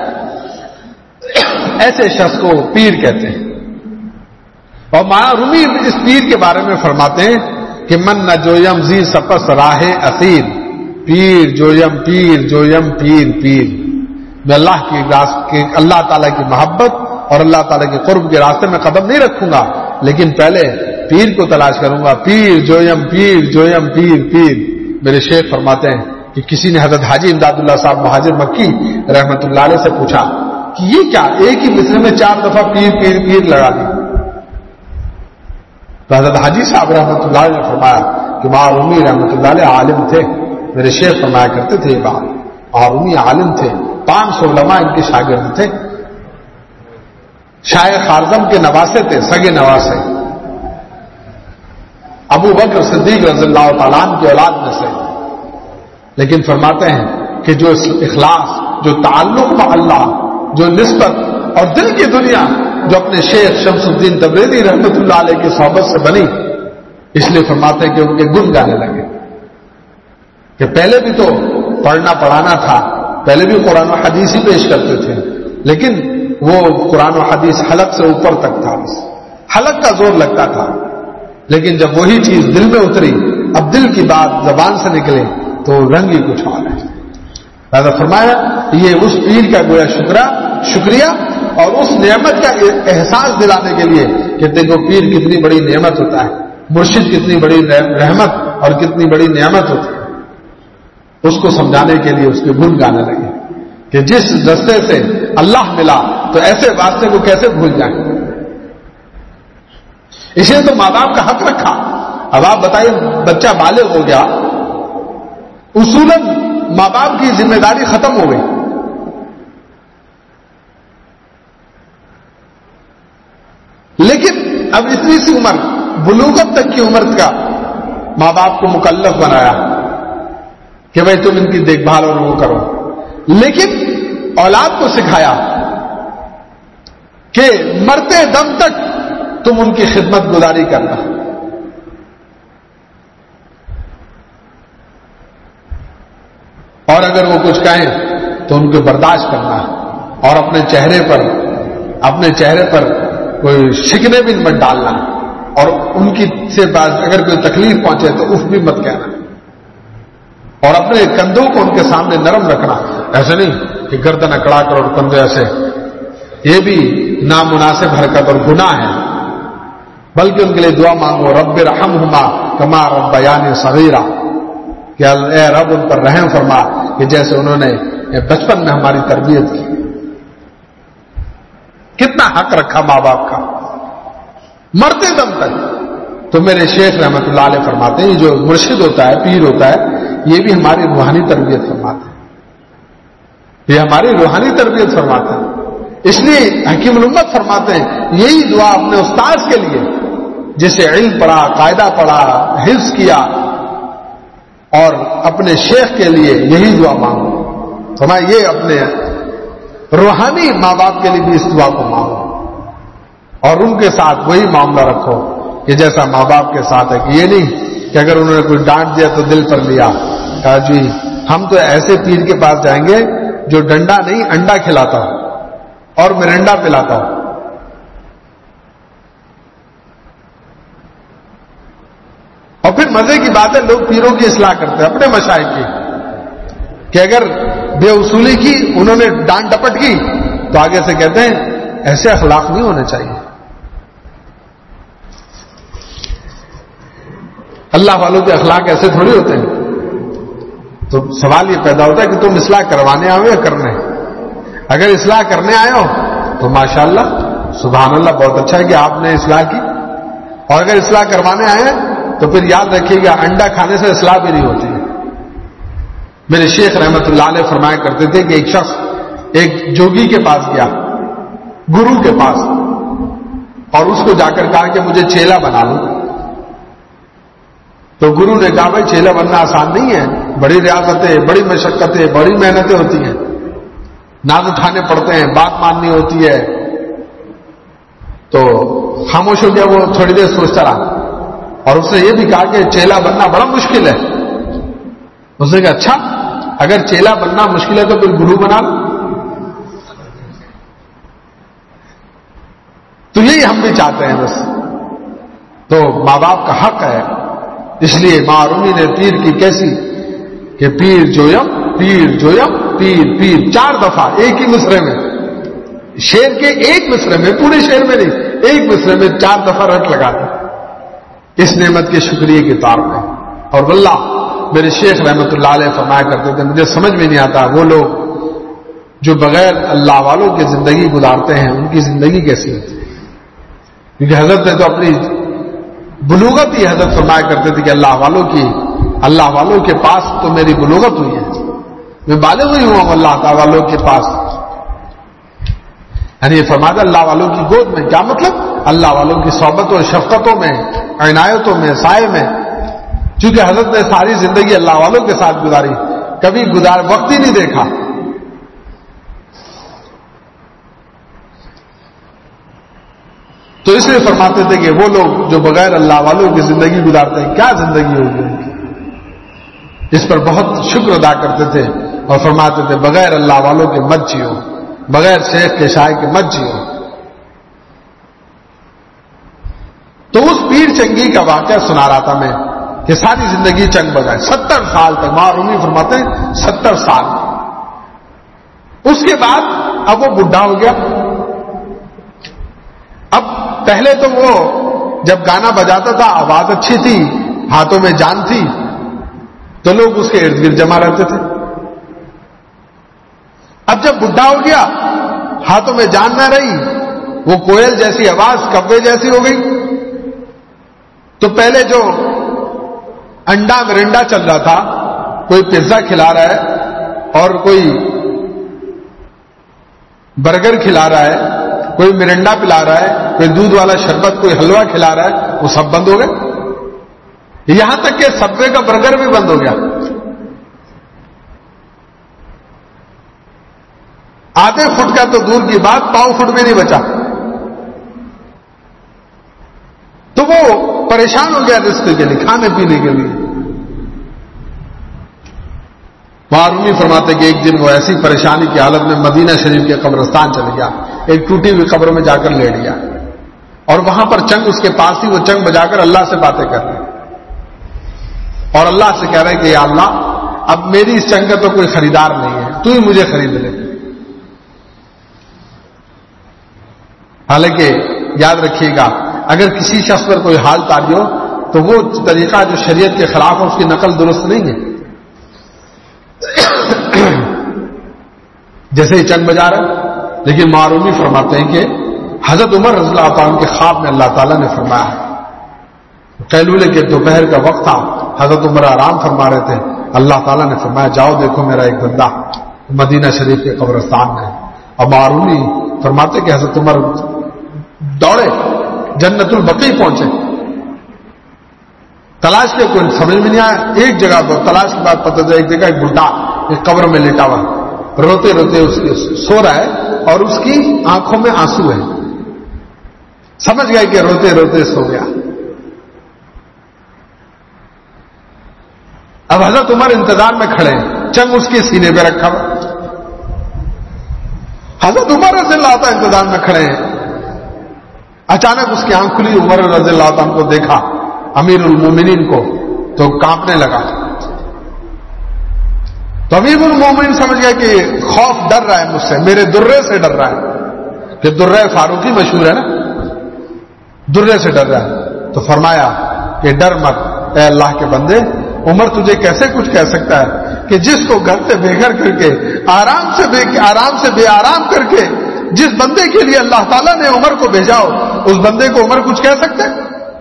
ایسے شخص کو پیر کہتے ہیں. اور مولانا رومی اس پیر کے بارے میں فرماتے ہیں کہ من نہ جویم زی سپس راہ اسیر, پیر جویم پیر جویم پیر پیر, میں اللہ کی راستے اللہ تعالیٰ کی محبت اور اللہ تعالیٰ کے قرب کے راستے میں قدم نہیں رکھوں گا، لیکن پہلے پیر کو تلاش کروں گا، پیر جویم پیر جویم پیر پیر۔ میرے شیخ فرماتے ہیں کہ کسی نے حضرت حاجی امداد اللہ صاحب مہاجر مکی رحمت اللہ علیہ سے پوچھا کہ یہ کیا ایک ہی مصرے میں چار دفعہ پیر پیر پیر لگا دی؟ تو حضرت حاجی صاحب رحمت اللہ علیہ نے فرمایا کہ معرومی رحمت اللہ علیہ عالم تھے، میرے شیخ فرمایا کرتے تھے یہ بات، معرومی عالم تھے، پانچ سو علماء ان کے شاگرد تھے، شاعر خارزم کے نواسے تھے، سگے نواسے، ابو بکر صدیق رضی اللہ تعالیٰ عنہ کی اولاد میں سے۔ لیکن فرماتے ہیں کہ جو اخلاص، جو تعلق مع اللہ، جو نسبت اور دل کی دنیا جو اپنے شیخ شمس الدین تبریزی رحمت اللہ علیہ کی صحبت سے بنی، اس لیے فرماتے ہیں کہ ان کے گن گانے لگے کہ پہلے بھی تو پڑھنا پڑھانا تھا، پہلے بھی قرآن و حدیث ہی پیش کرتے تھے، لیکن وہ قرآن و حدیث حلق سے اوپر تک تھا، بس حلق کا زور لگتا تھا، لیکن جب وہی چیز دل میں اتری، اب دل کی بات زبان سے نکلے تو رنگ ہی کچھ اور ہے۔ لہذا فرمایا یہ اس پیر کا گویا شکرہ شکریہ اور اس نعمت کا احساس دلانے کے لیے کہ دیکھو پیر کتنی بڑی نعمت ہوتا ہے، مرشد کتنی بڑی رحمت اور کتنی بڑی نعمت ہوتی ہے، اس کو سمجھانے کے لیے اس کے گن گانے لگے کہ جس رستے سے اللہ ملا تو ایسے واسطے کو کیسے بھول جائیں۔ اسے تو ماں باپ کا حق رکھا۔ اب آپ بتائیے بچہ بالغ ہو گیا، اصولاً ماں باپ کی ذمہ داری ختم ہو گئی، لیکن اب اتنی سی عمر، بلوغت تک کی عمر کا ماں باپ کو مکلف بنایا کہ بھائی تم ان کی دیکھ بھال اور وہ کرو، لیکن اولاد کو سکھایا کہ مرتے دم تک تم ان کی خدمت گزاری کرنا، اور اگر وہ کچھ کہیں تو ان کو برداشت کرنا، اور اپنے چہرے پر اپنے چہرے پر کوئی شکنے بھی مت ڈالنا، اور ان کی سے بعد اگر کوئی تکلیف پہنچے تو اف بھی مت کہنا، اور اپنے کندھوں کو ان کے سامنے نرم رکھنا، ایسے نہیں کہ گردن اکڑا کر اور کندھے ایسے، یہ بھی نامناسب حرکت اور گناہ ہے، بلکہ ان کے لیے دعا مانگو، رب ارحمہما کما ربیانی صغیرا، کہ اے رب ان پر رحم فرما کہ جیسے انہوں نے بچپن میں ہماری تربیت کی۔ کتنا حق رکھا ماں باپ کا مرتے دم تک۔ تو میرے شیخ رحمت اللہ علیہ فرماتے ہیں یہ جو مرشد ہوتا ہے، پیر ہوتا ہے، یہ بھی ہماری روحانی تربیت فرماتا ہے، یہ ہماری روحانی تربیت فرماتا ہے۔ اس لیے حکیم الامت فرماتے ہیں یہی دعا اپنے استاد کے لیے جسے علم پڑھا، قاعدہ پڑھا، حفظ کیا، اور اپنے شیخ کے لیے یہی دعا مانگو۔ فرمایا یہ اپنے روحانی ماں باپ کے لیے بھی اس دعا کو مانگو، اور ان کے ساتھ وہی معاملہ رکھو کہ جیسا ماں باپ کے ساتھ ہے، کہ یہ نہیں کہ اگر انہوں نے کوئی ڈانٹ دیا تو دل پر لیا، کہا جی ہم تو ایسے پیر کے پاس جائیں گے جو ڈنڈا نہیں انڈا کھلاتا ہو اور مرنڈا پلاتا ہو۔ اور پھر مزے کی بات ہے لوگ پیروں کی اصلاح کرتے ہیں اپنے مشائخ کی، کہ اگر بے اصولی کی انہوں نے ڈانٹ ڈپٹ کی تو آگے سے کہتے ہیں ایسے اخلاق نہیں ہونے چاہیے۔ اللہ والوں کے اخلاق ایسے تھوڑی ہوتے ہیں۔ تو سوال یہ پیدا ہوتا ہے کہ تم اصلاح کروانے آؤ یا کرنے؟ اگر اصلاح کرنے آئے ہو تو ماشاءاللہ سبحان اللہ بہت اچھا ہے کہ آپ نے اصلاح کی، اور اگر اصلاح کروانے آئے ہیں تو پھر یاد رکھیے گا انڈا کھانے سے اصلاح بھی نہیں ہوتی ہے۔ میرے شیخ رحمت اللہ علیہ فرمایا کرتے تھے کہ ایک شخص ایک جوگی کے پاس گیا، گرو کے پاس، اور اس کو جا کر کہا کہ مجھے چیلا بنا لو۔ تو گرو نے کہا بھائی چیلا بننا آسان نہیں ہے، بڑی ریاضتیں، بڑی مشقتیں، بڑی محنتیں ہوتی ہیں، ناز اٹھانے پڑتے ہیں، بات ماننی ہوتی ہے۔ تو خاموش ہو گیا، وہ تھوڑی دیر سوچتا رہا، اور اس نے یہ بھی کہا کہ چیلا بننا بڑا مشکل ہے۔ اس نے کہا اچھا اگر چیلا بننا مشکل ہے تو پھر گرو بنا لو۔ تو یہی ہم بھی چاہتے ہیں بس۔ تو ماں باپ کا حق ہے، اس لیے ماں رومی نے پیر کی کیسی کہ پیر جویم پیر جویم پیر پیر چار دفعہ ایک ہی مصرے میں، شعر کے ایک مصرے میں، پورے شعر میں نہیں، ایک مصرے میں چار دفعہ رٹ لگا دی اس نعمت کے شکریہ کے طور میں. اور واللہ میرے شیخ رحمت اللہ علیہ فرمایا کرتے تھے مجھے سمجھ میں نہیں آتا وہ لوگ جو بغیر اللہ والوں کی زندگی گزارتے ہیں ان کی زندگی کیسی ہوتی ہے. کیونکہ حضرت نے تو اپنی بلوغت ہی حضرت فرمایا کرتے تھے کہ اللہ والوں کی اللہ والوں کے پاس تو میری بلوغت ہوئی ہے، میں بالغ ہوئی ہوں اللہ تعالی والوں کے پاس. یعنی یہ فرمایا اللہ والوں کی گود میں، کیا مطلب؟ اللہ والوں کی صحبت و شفقتوں میں، عنایتوں میں، سائے میں. چونکہ حضرت نے ساری زندگی اللہ والوں کے ساتھ گزاری، کبھی گزار وقت ہی نہیں دیکھا. تو اس لیے فرماتے تھے کہ وہ لوگ جو بغیر اللہ والوں کی زندگی گزارتے ہیں کیا زندگی ہوگی ان کی. اس پر بہت شکر ادا کرتے تھے اور فرماتے تھے بغیر اللہ والوں کے مت جیو، بغیر شیخ کے شاہ کے مت جیو. تو اس پیر چنگی کا واقعہ سنا رہا تھا میں کہ ساری زندگی چنگ بجائے، ستر سال تک معرومی فرماتے ہیں ستر سال. اس کے بعد اب وہ بڈھا ہو گیا. اب پہلے تو وہ جب گانا بجاتا تھا آواز اچھی تھی، ہاتھوں میں جان تھی، تو لوگ اس کے ارد گرد جمع رہتے تھے. اب جب بڈھا ہو گیا ہاتھوں میں جان نہ رہی، وہ کوئل جیسی آواز کبے جیسی ہو گئی. تو پہلے جو انڈا مرنڈا چل رہا تھا، کوئی پیزا کھلا رہا ہے اور کوئی برگر کھلا رہا ہے، کوئی مرنڈا پلا رہا ہے، کوئی دودھ والا شربت، کوئی حلوہ کھلا رہا ہے، وہ سب بند ہو گئے. یہاں تک کہ سبوے کا برگر بھی بند ہو گیا. آدھے فٹ کا تو دور کی بات، پاؤں فٹ بھی نہیں بچا. تو وہ پریشان ہو گیا رزق کے لیے، کھانے پینے کے لیے. معرومی فرماتے کہ ایک دن وہ ایسی پریشانی کی حالت میں مدینہ شریف کے قبرستان چل گیا، ایک ٹوٹی ہوئی قبر میں جا کر لیٹ گیا، اور وہاں پر چنگ اس کے پاس ہی، وہ چنگ بجا کر اللہ سے باتیں کر رہے اور اللہ سے کہہ رہے کہ یا اللہ اب میری اس چنگ کا تو کوئی خریدار نہیں ہے، تو ہی مجھے خرید لے. حالانکہ یاد رکھیے گا اگر کسی شخص پر کوئی حال طاری ہو تو وہ طریقہ جو شریعت کے خلاف ہے اس کی نقل درست نہیں ہے. جیسے ہی چنگ بجا رہا ہے. لیکن معرومی فرماتے ہیں کہ حضرت عمر رضی اللہ عنہ کے خواب میں اللہ تعالیٰ نے فرمایا ہے، قیلولے کے دوپہر کا وقت تھا، حضرت عمر آرام فرما رہے تھے، اللہ تعالیٰ نے فرمایا جاؤ دیکھو میرا ایک بندہ مدینہ شریف کے قبرستان میں. اور معرومی فرماتے کہ حضرت عمر دوڑے جنت البقیع پہنچے، تلاش کے کوئی سمجھ میں نہیں آیا. ایک جگہ پر تلاش کے بعد پتہ چلا ایک جگہ ایک بڈھا ایک قبر میں لیٹا ہوا روتے روتے اس کے سو رہا ہے اور اس کی آنکھوں میں آنسو ہے. سمجھ گئے کہ روتے روتے سو گیا. اب حضرت عمر انتظار میں کھڑے ہیں، چنگ اس کے سینے پہ رکھا ہوا. حضرت عمر رضی اللہ عنہ انتظار میں کھڑے ہیں. اچانک اس کی آنکھ کھلی، عمر رضی اللہ عنہ کو دیکھا امیر المومنین کو تو کانپنے لگا. تو امیر المومنین سمجھ گیا کہ خوف ڈر رہا ہے مجھ سے، میرے درے سے ڈر رہا ہے کہ درے فاروقی مشہور ہے نا، درے سے ڈر رہا ہے. تو فرمایا کہ ڈر مت اے اللہ کے بندے، عمر تجھے کیسے کچھ کہہ سکتا ہے کہ جس کو گھر سے بے گھر کر کے آرام سے بے آرام سے بے آرام کر کے جس بندے کے لیے اللہ تعالیٰ نے عمر کو بھیجا ہو اس بندے کو عمر کچھ کہہ سکتے.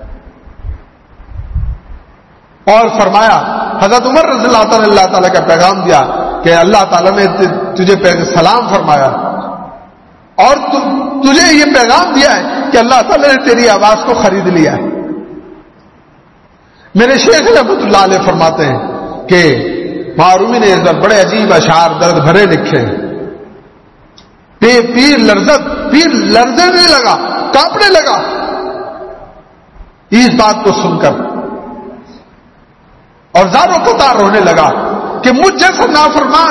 اور فرمایا حضرت عمر رضی اللہ تعالیٰ نے اللہ تعالیٰ کا پیغام دیا کہ اللہ تعالیٰ نے تجھے سلام فرمایا اور تجھے یہ پیغام دیا ہے کہ اللہ تعالیٰ نے تیری آواز کو خرید لیا ہے. میرے شیخ رحمۃ اللہ علیہ فرماتے ہیں کہ معرومی نے اس پر بڑے عجیب اشعار درد بھرے لکھے. پیر لرزت پیر لرزنے لگا، کانپنے لگا اس بات کو سن کر، اور زاروں قطار رونے لگا کہ مجھ جیسا نافرمان،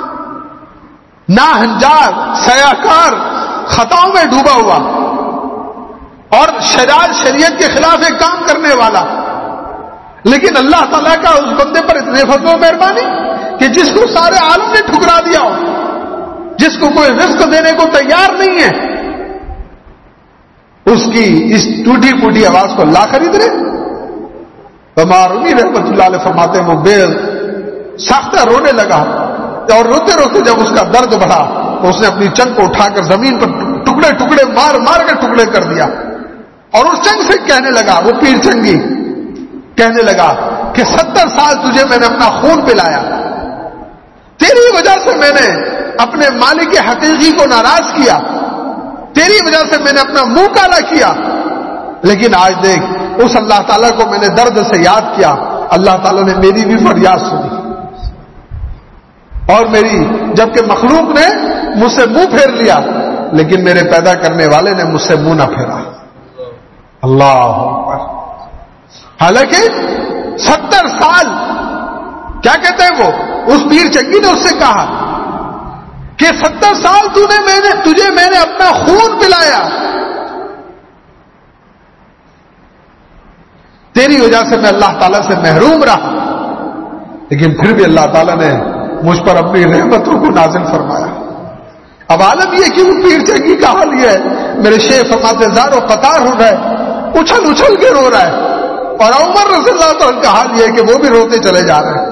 ناہنجار، سیاکار، خطاؤں میں ڈوبا ہوا اور شرائع شریعت کے خلاف ایک کام کرنے والا، لیکن اللہ تعالیٰ کا اس بندے پر اتنے فضل و مہربانی کہ جس کو سارے عالم نے ٹھکرا دیا ہو، جس کو کوئی رزق دینے کو تیار نہیں ہے، اس کی اس ٹوٹی پوٹی آواز کو اللہ خرید لے؟ بمارونی رحمت اللہ علیہ فرماتے ہیں وہ بے ساختہ رونے لگا، اور روتے روتے جب اس کا درد بڑھا تو اس نے اپنی چنگ کو اٹھا کر زمین پر ٹکڑے ٹکڑے مار مار کر ٹکڑے کر دیا، اور اس چنگ سے کہنے لگا، وہ پیر چنگی کہنے لگا کہ ستر سال تجھے میں نے اپنا خون پلایا، تیری وجہ سے میں نے اپنے مالک حقیقی کو ناراض کیا، تیری وجہ سے میں نے اپنا منہ کالا کیا، لیکن آج دیکھ اس اللہ تعالیٰ کو میں نے درد سے یاد کیا، اللہ تعالیٰ نے میری بھی فریاد سنی، اور میری جبکہ مخلوق نے مجھ سے منہ پھیر لیا لیکن میرے پیدا کرنے والے نے مجھ سے منہ نہ پھیرا۔ اللہ اکبر۔ حالانکہ ستر سال کیا کہتے ہیں وہ، اس پیر چنگی نے اس سے کہا کہ ستر سال تو نے میں نے تجھے میں نے اپنا خون پلایا، تیری وجہ سے میں اللہ تعالیٰ سے محروم رہا، لیکن پھر بھی اللہ تعالیٰ نے مجھ پر اپنی رحمتوں کو نازل فرمایا۔ اب عالم یہ کہ وہ پیر چنگی کا حال یہ ہے، میرے شیخ فرماتے زار و قطار ہو رہا ہے، اچھل اچھل کے رو رہا ہے، اور عمر رضی اللہ تعالیٰ کا حال یہ ہے کہ وہ بھی روتے چلے جا رہے ہیں۔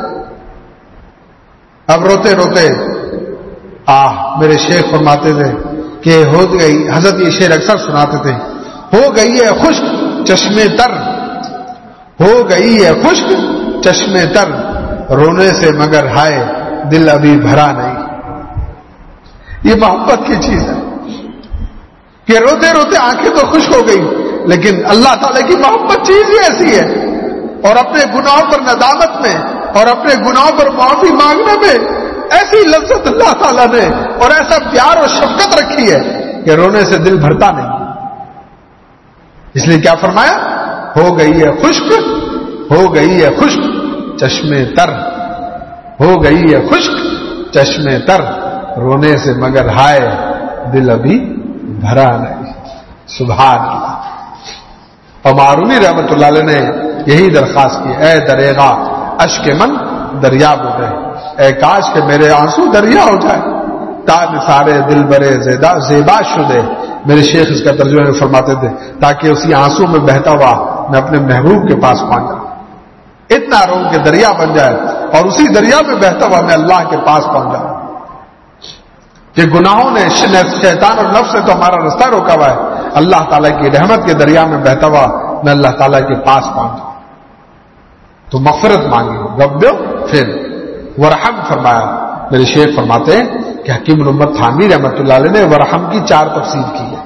اب روتے روتے آہ میرے شیخ فرماتے تھے کہ ہو گئی، حضرت یہ شعر اکثر سناتے تھے، ہو گئی ہے خشک چشمے تر، ہو گئی ہے خشک چشمے تر، رونے سے مگر ہائے دل ابھی بھرا نہیں۔ یہ محبت کی چیز ہے کہ روتے روتے آنکھیں تو خشک ہو گئی، لیکن اللہ تعالیٰ کی محبت چیز ہی ایسی ہے، اور اپنے گناہوں پر ندامت میں اور اپنے گناہوں پر معافی مانگنے میں ایسی لذت اللہ تعالیٰ نے اور ایسا پیار اور شفقت رکھی ہے کہ رونے سے دل بھرتا نہیں۔ اس لیے کیا فرمایا، ہو گئی ہے خشک، ہو گئی ہے خشک چشمے تر، ہو گئی ہے خشک چشمے تر، رونے سے مگر ہائے دل ابھی بھرا نہیں۔ سبحان اللہ۔ اور مارونی رحمت اللہ علیہ نے یہی درخواست کی، اے دریغا اشک من دریا بولے، اے کاش کہ میرے آنسو دریا ہو جائے، تاج سارے دل برے زیبا شدے، میرے شیخ اس کا ترجمہ میں فرماتے تھے تاکہ اسی آنسو میں بہتا ہوا میں اپنے محبوب کے پاس پہنچ جاؤں، اتنا رو کہ دریا بن جائے، اور اسی دریا میں بہتا ہوا میں اللہ کے پاس پہنچ جاؤں۔ کہ گناہوں نے شیطان اور نفس سے تو ہمارا رستہ روکا ہوا ہے، اللہ تعالیٰ کی رحمت کے دریا میں بہتا ہوا میں اللہ تعالیٰ کے پاس پہنچ جاؤں۔ تو مغفرت مانگی، ربیو پھر ورحم فرمایا۔ میرے شیخ فرماتے ہیں کہ حکیم الامت تھانوی رحمت اللہ علیہ نے ورحم کی چار تفسیر کی ہے،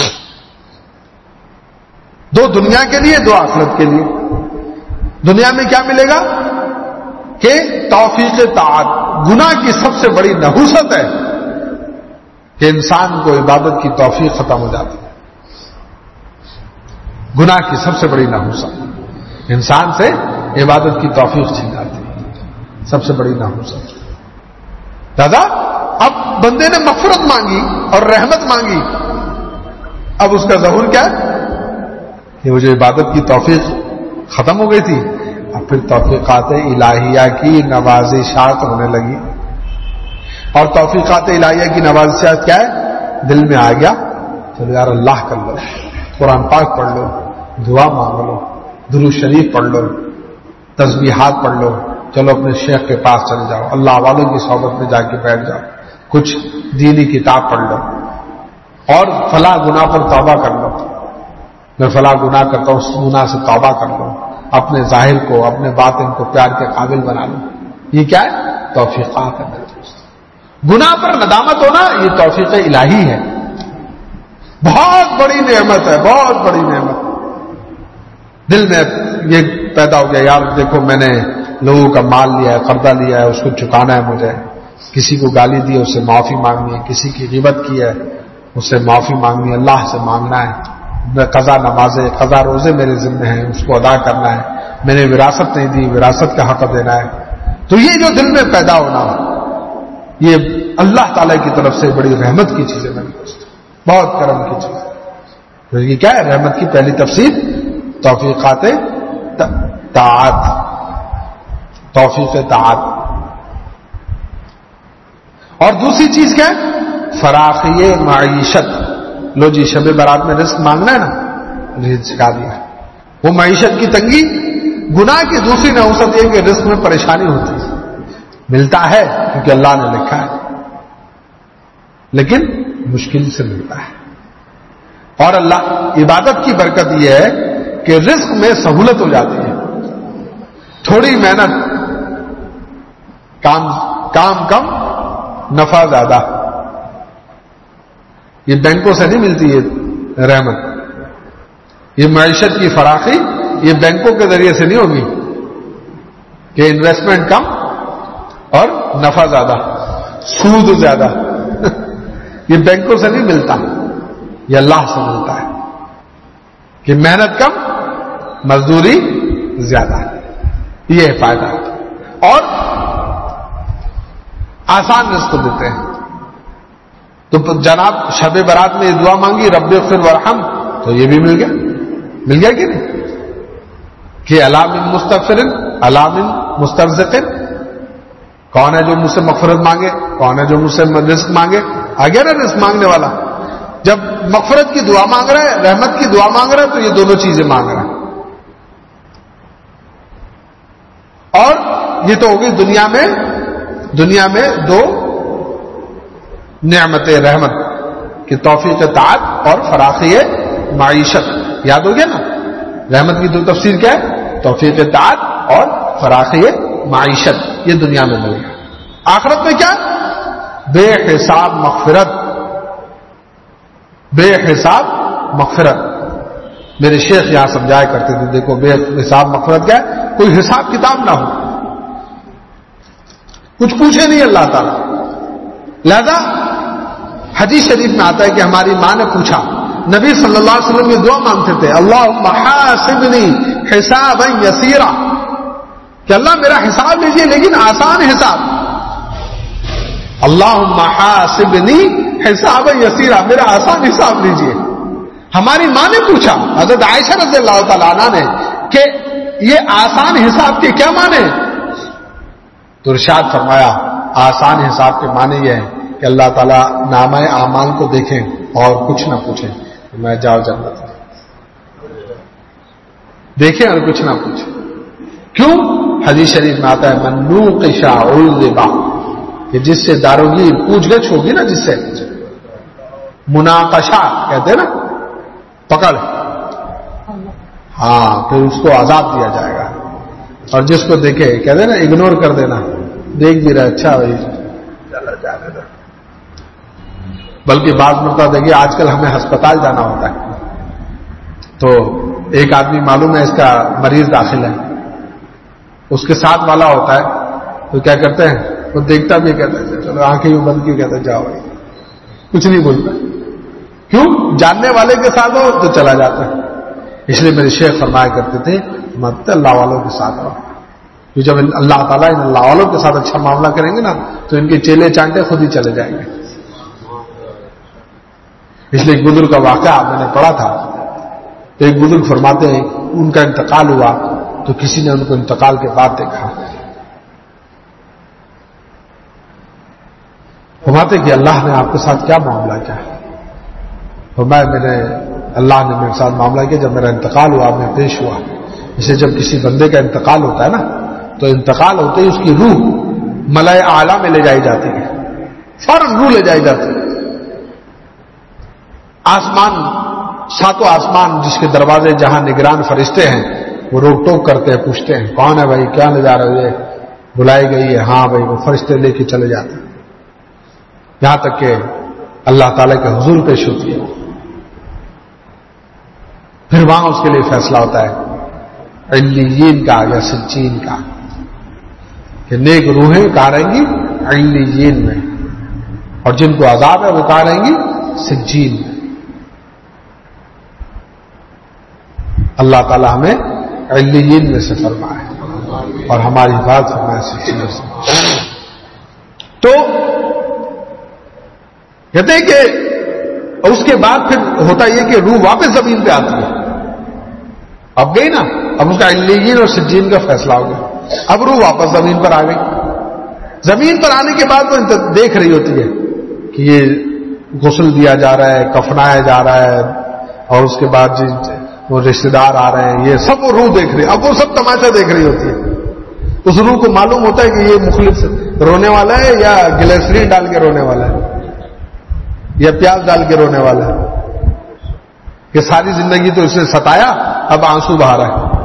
دو دنیا کے لیے، دو آخرت کے لیے۔ دنیا میں کیا ملے گا کہ توفیق طاعت، گناہ کی سب سے بڑی نحوست ہے کہ انسان کو عبادت کی توفیق ختم ہو جاتی ہے، گناہ کی سب سے بڑی نحوست انسان سے عبادت کی توفیق چھین جاتی ہے، سب سے بڑی نحوست۔ دادا اب بندے نے مغفرت مانگی اور رحمت مانگی، اب اس کا ظہور کیا ہے کہ وہ جو عبادت کی توفیق ختم ہو گئی تھی، اب پھر توفیقات الہیہ کی نوازشات ہونے لگی، اور توفیقات الہیہ کی نوازشات کیا ہے، دل میں آ گیا چلو یار اللہ کر لو، قرآن پاک پڑھ لو، دعا مانگ لو، درود شریف پڑھ لو، تسبیحات پڑھ لو، چلو اپنے شیخ کے پاس چل جاؤ، اللہ والوں کی صحبت میں جا کے بیٹھ جاؤ، کچھ دینی کتاب پڑھ لو، اور فلاں گناہ پر توبہ کر لو، میں فلاں گناہ کرتا ہوں اس گناہ سے توبہ کر لو، اپنے ظاہر کو اپنے باطن کو پیار کے قابل بنا لو۔ یہ کیا ہے، توفیقات ہے میرے دوست۔ گناہ پر ندامت ہونا یہ توفیق الہی ہے، بہت بڑی نعمت ہے، بہت بڑی نعمت۔ دل میں یہ پیدا ہو گیا یار دیکھو میں نے لوگوں کا مال لیا ہے، قرضہ لیا ہے، اس کو چکانا ہے، مجھے کسی کو گالی دی ہے اس سے معافی مانگنی ہے، کسی کی غیبت کی ہے اس سے معافی مانگنی ہے، اللہ سے مانگنا ہے، قضا نمازیں قضا روزے میرے ذمہ ہیں اس کو ادا کرنا ہے، میں نے وراثت نہیں دی وراثت کا حق دینا ہے۔ تو یہ جو دل میں پیدا ہونا یہ اللہ تعالیٰ کی طرف سے بڑی رحمت کی چیز ہے میرے دوست، بہت کرم کی چیز ہے۔ تو یہ کیا ہے، رحمت کی پہلی تفسیر توفیقات طاعت، توفیق طاعت۔ اور دوسری چیز کیا ہے؟ فراخی معیشت. لو جی شب برات میں رزق مانگنا ہے نا, رزق سکھا دیا. وہ معیشت کی تنگی گناہ کی دوسری نحوست یہ کہ رزق میں پریشانی ہوتی ہے. ملتا ہے کیونکہ اللہ نے لکھا ہے, لیکن مشکل سے ملتا ہے. اور اللہ عبادت کی برکت یہ ہے کہ رزق میں سہولت ہو جاتی ہے. تھوڑی محنت, کام کام کم, نفع زیادہ. یہ بینکوں سے نہیں ملتی ہے رحمت. یہ معیشت کی فراخی یہ بینکوں کے ذریعے سے نہیں ہوگی کہ انویسٹمنٹ کم اور نفع زیادہ, سود زیادہ. یہ بینکوں سے نہیں ملتا, یہ اللہ سے ملتا ہے کہ محنت کم, مزدوری زیادہ. یہ ہے فائدہ. اور آسان رزق دیتے ہیں. تو جناب شب برات میں یہ دعا مانگی رب اغفر ورحم, تو یہ بھی مل گیا. مل گیا کہ نہیں؟ کہ الا من مستغفر الا من مسترزق. کون ہے جو مجھ سے مغفرت مانگے, کون ہے جو مجھ سے رزق مانگے؟ آ گیا نا رزق مانگنے والا. جب مغفرت کی دعا مانگ رہا ہے, رحمت کی دعا مانگ رہا ہے, تو یہ دونوں چیزیں مانگ رہا ہے. اور یہ تو ہوگی دنیا میں دنیا میں دو نعمت رحمت کہ توفیق طاعت اور فراخی معیشت. یاد ہو گیا نا, رحمت کی دو تفسیر کیا ہے؟ توفیق طاعت اور فراخی معیشت. یہ دنیا میں مل گیا. آخرت میں کیا؟ بے حساب مغفرت. بے حساب مغفرت. میرے شیخ یہاں سمجھایا کرتے تھے, دیکھو بے حساب مغفرت کیا ہے؟ کوئی حساب کتاب نہ ہو, کچھ پوچھے نہیں اللہ تعالیٰ. لہذا حدیث شریف میں آتا ہے کہ ہماری ماں نے پوچھا, نبی صلی اللہ علیہ وسلم یہ دعا مانگتے تھے, اللہم حاسبنی حسابا یسیرا, کہ اللہ میرا حساب لیجئے لیکن آسان حساب. اللہم حاسبنی حسابا یسیرا, میرا آسان حساب لیجئے. ہماری ماں نے پوچھا حضرت عائشہ رضی اللہ تعالیٰ عنہ نے کہ یہ آسان حساب کے کیا معنی؟ تو ارشاد فرمایا آسان حساب کے معنی یہ ہے کہ اللہ تعالیٰ نامہ اعمال کو دیکھیں اور کچھ نہ پوچھیں کہ میں جاؤ جنت میں. دیکھیں اور کچھ نہ پوچھیں. کیوں؟ حدیث شریف میں آتا ہے من نوقش عذب, کہ جس سے داروگیر پوچھ گچھ ہوگی نا, جس سے مناقشہ کہتے ہیں نا, پکڑ, ہاں پھر اس کو عذاب دیا جائے گا. اور جس کو دیکھے کہتے ہیں نا اگنور کر دینا, دیکھ بھی رہا اچھا بھائی چلا جانے دو. بلکہ بعض مرتبہ دیکھیے آج کل ہمیں ہسپتال جانا ہوتا ہے, تو ایک آدمی معلوم ہے اس کا مریض داخل ہے, اس کے ساتھ والا ہوتا ہے, تو کیا کرتے ہیں وہ دیکھتا بھی کہتا ہے چلو آنکھیں یوں بند کی, کہتا ہے جاؤ بھائی, کچھ نہیں بولتا. کیوں؟ جاننے والے کے ساتھ ہو تو چلا جاتا ہے. اس لیے میرے شیخ فرمایا کرتے تھے مت اللہ والوں کے ساتھ رہو, کہ جب اللہ تعالیٰ ان اللہ والوں کے ساتھ اچھا معاملہ کریں گے نا تو ان کے چیلے چانٹے خود ہی چلے جائیں گے. اس لیے ایک بزرگ کا واقعہ میں نے پڑھا تھا, تو ایک بزرگ فرماتے ہیں ان کا انتقال ہوا تو کسی نے ان کو انتقال کے بعد دیکھا, فرماتے کہ اللہ نے آپ کے ساتھ کیا معاملہ کیا ہے؟ فرمایا میں نے اللہ نے میرے ساتھ معاملہ کیا جب میرا انتقال ہوا, میں پیش ہوا. اسے جب کسی بندے کا انتقال ہوتا ہے نا تو انتقال ہوتے ہی اس کی روح ملائے اعلیٰ میں لے جائی جاتی ہے, فوراً روح لے جائی جاتی ہے. آسمان, ساتوں آسمان جس کے دروازے جہاں نگران فرشتے ہیں وہ روک ٹوک کرتے ہیں, پوچھتے ہیں کون ہے بھائی, کیا نظارہ ہے, بلائی گئی ہے, ہاں بھائی, وہ فرشتے لے کے چلے جاتے ہیں, یہاں تک کہ اللہ تعالیٰ کے حضور پیش ہوتی ہے. پھر وہاں اس کے لیے فیصلہ ہوتا ہے علیین کا یا سجین کا, کہ نیک روحیں کہاں رہیں گی علیین میں, اور جن کو عذاب ہے وہ کہاں رہیں گی سجین میں. اللہ تعالیٰ ہمیں علیین میں سے فرمائے اور ہماری حفاظت فرمائے سجین سے. تو کہتے ہیں کہ اس کے بعد پھر ہوتا یہ کہ روح واپس زمین پہ آتی ہے. اب گئی نا, اب اس کا علیین اور سجین کا فیصلہ ہو گیا, اب روح واپس زمین پر آ گئی. زمین پر آنے کے بعد وہ دیکھ رہی ہوتی ہے کہ یہ غسل دیا جا رہا ہے، کفنایا جا رہا ہے، اور اس کے بعد وہ رشتے دار آ رہے ہیں، یہ سب وہ روح دیکھ رہی ہے. اب وہ سب تماشا دیکھ رہی ہوتی ہے. اس روح کو معلوم ہوتا ہے کہ یہ مخلص رونے والا ہے یا گلیسرین ڈال کے رونے والا ہے یا پیاز ڈال کے رونے والا ہے. کہ ساری زندگی تو اسے ستایا، اب آنسو بہا رہا ہے.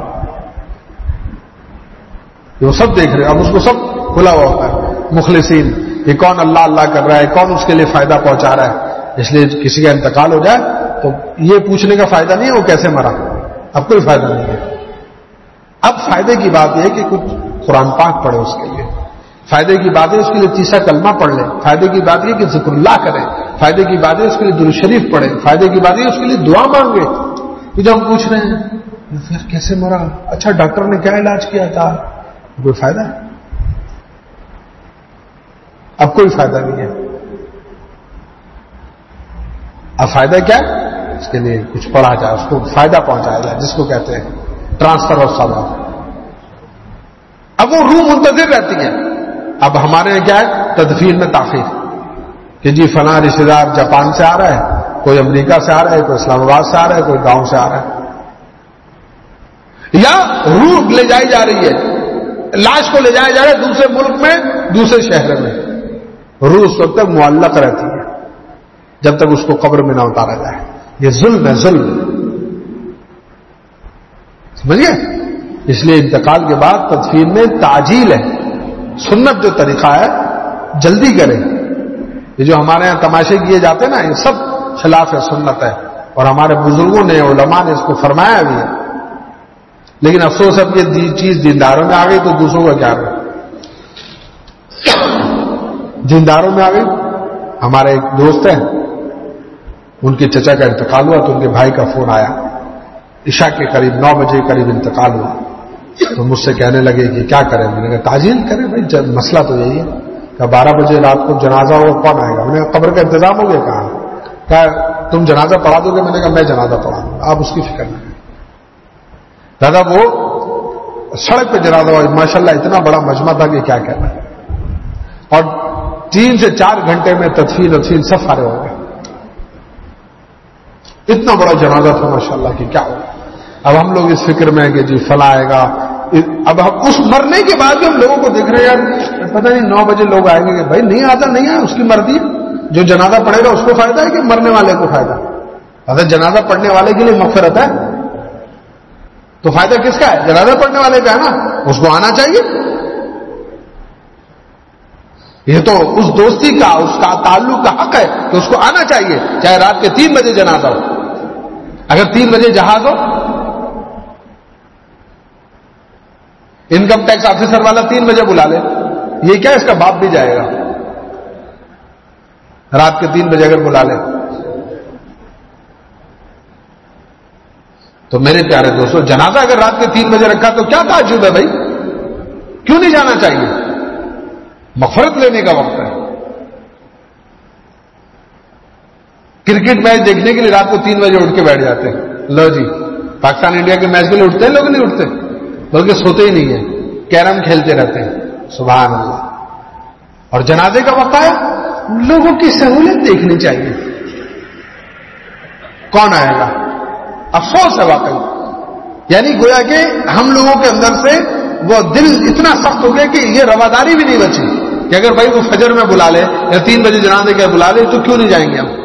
وہ سب دیکھ رہے ہیں. اب اس کو سب کھلا ہوا ہوتا ہے. مخلصین، یہ کون اللہ اللہ کر رہا ہے، کون اس کے لیے فائدہ پہنچا رہا ہے. اس لیے کسی کا انتقال ہو جائے تو یہ پوچھنے کا فائدہ نہیں ہے وہ کیسے مرا، اب کوئی فائدہ نہیں ہے. اب فائدے کی بات یہ ہے کہ کچھ قرآن پاک پڑھے اس کے لیے. فائدے کی بات ہے اس کے لیے تیسرا کلمہ پڑھ لیں. فائدے کی بات یہ کہ ذکر اللہ کریں. فائدے کی بات ہے اس کے لیے درود شریف پڑھیں. فائدے کی بات ہے اس کے لیے دعا مانگے. جو ہم پوچھ رہے ہیں پھر کیسے مرا، اچھا ڈاکٹر نے کیا علاج کیا تھا، کوئی فائدہ ہے؟ اب کوئی فائدہ نہیں ہے. اب فائدہ کیا ہے؟ اس کے لیے کچھ پڑھا جائے، اس کو فائدہ پہنچایا جائے، جس کو کہتے ہیں ٹرانسفر آف ثواب. اب وہ روح منتظر رہتی ہے. اب ہمارے یہاں کیا ہے؟ تدفین میں تاخیر، کہ جی فلاں رشتے دار جاپان سے آ رہا ہے، کوئی امریکہ سے آ رہا ہے، کوئی اسلام آباد سے آ رہا ہے، کوئی گاؤں سے آ رہا ہے. یا روح لے جائی جا رہی ہے، لاش کو لے جایا جا رہا ہے دوسرے ملک میں، دوسرے شہر میں. روح اس وقت تک معلق رہتی ہے جب تک اس کو قبر میں نہ اتارا جائے. یہ ظلم ہے، ظلم. سمجھئے؟ اس لیے انتقال کے بعد تدفین میں تعجیل ہے. سنت جو طریقہ ہے جلدی کریں. یہ جو ہمارے یہاں تماشے کیے جاتے ہیں نا، یہ سب خلاف ہے، سنت ہے. اور ہمارے بزرگوں نے، علماء نے اس کو فرمایا بھی ہے. لیکن افسوس اب یہ چیز دینداروں میں آ گئی تو دوسروں کا کیا ہے؟ دینداروں میں آ گئی. ہمارے ایک دوست ہیں، ان کے چچا کا انتقال ہوا تو ان کے بھائی کا فون آیا. عشاء کے قریب نو بجے قریب انتقال ہوا. تو مجھ سے کہنے لگے کہ کیا کریں. میں نے کہا تعجیل کریں بھائی، مسئلہ تو یہی ہے. کہ بارہ بجے رات کو جنازہ ہو کون آئے گا. میں نے کہا قبر کا انتظام ہو گیا کہاں. کہا تم جنازہ پڑھا دو گے. میں نے کہا میں جنازہ پڑھا دوں گا، آپ اس کی فکر نہ کریں. دادا وہ سڑک پہ جنازہ ہوا، ماشاء اللہ اتنا بڑا مجمع تھا کہ کیا کہنا. اور تین سے چار گھنٹے میں تدفین ودفین سب فارغ ہو گئے. اتنا بڑا جنازہ تھا ماشاء اللہ کہ کیا ہو. اب ہم لوگ اس فکر میں ہیں کہ جی فلاں آئے گا. اب ہم اس مرنے کے بعد بھی ہم لوگوں کو دیکھ رہے ہیں یار پتہ نہیں نو بجے لوگ آئیں گے. کہ بھائی نہیں آتا نہیں آئے، اس کی مرضی. جو جنازہ پڑھے گا اس کو فائدہ ہے کہ مرنے والے کو فائدہ؟ اگر جنازہ پڑھنے والے کے لیے مغفرت ہے تو فائدہ کس کا ہے؟ جنازہ پڑھنے والے کا ہے نا. اس کو آنا چاہیے. یہ تو اس دوستی کا، اس کا تعلق کا حق ہے کہ اس کو آنا چاہیے، چاہے رات کے تین بجے جنازہ ہو. اگر تین بجے جہاز ہو، انکم ٹیکس آفیسر والا تین بجے بلا لے، یہ کیا اس کا باپ بھی جائے گا رات کے تین بجے اگر بلا لے. تو میرے پیارے دوستو، جنازہ اگر رات کے تین بجے رکھا تو کیا تعجب ہے بھائی؟ کیوں نہیں جانا چاہیے؟ مغفرت لینے کا وقت ہے. کرکٹ میچ دیکھنے کے لیے رات کو تین بجے اٹھ کے بیٹھ جاتے ہیں. لو جی پاکستان انڈیا کے میچ کے لیے اٹھتے ہیں لوگ؟ نہیں اٹھتے، بلکہ سوتے ہی نہیں ہیں، کیرم کھیلتے رہتے ہیں. سبحان اللہ. اور جنازے کا وقت آیا، لوگوں کی سہولت دیکھنی چاہیے. کون آئے گا؟ افسوس ہے واقعی. یعنی گویا کہ ہم لوگوں کے اندر سے وہ دل اتنا سخت ہو گیا کہ یہ رواداری بھی نہیں بچی کہ اگر بھائی وہ فجر میں بلا لے یا تین بجے جنازے کے بلا لے تو کیوں نہیں جائیں گے ہم.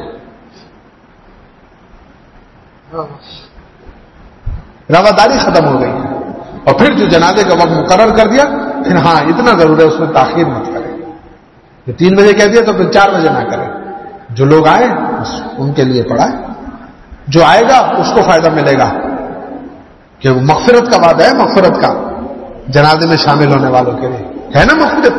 رواداری ختم ہو گئی. اور پھر جو جنازے کا وقت مقرر کر دیا، پھر ہاں اتنا ضرور ہے اس میں تاخیر مت کریں. کہ تین بجے کہہ دیا تو پھر چار بجے نہ کریں. جو لوگ آئے ان کے لیے پڑھائیں، جو آئے گا اس کو فائدہ ملے گا. کہ وہ مغفرت کا وعدہ ہے، مغفرت کا جنازے میں شامل ہونے والوں کے لیے ہے نا مغفرت.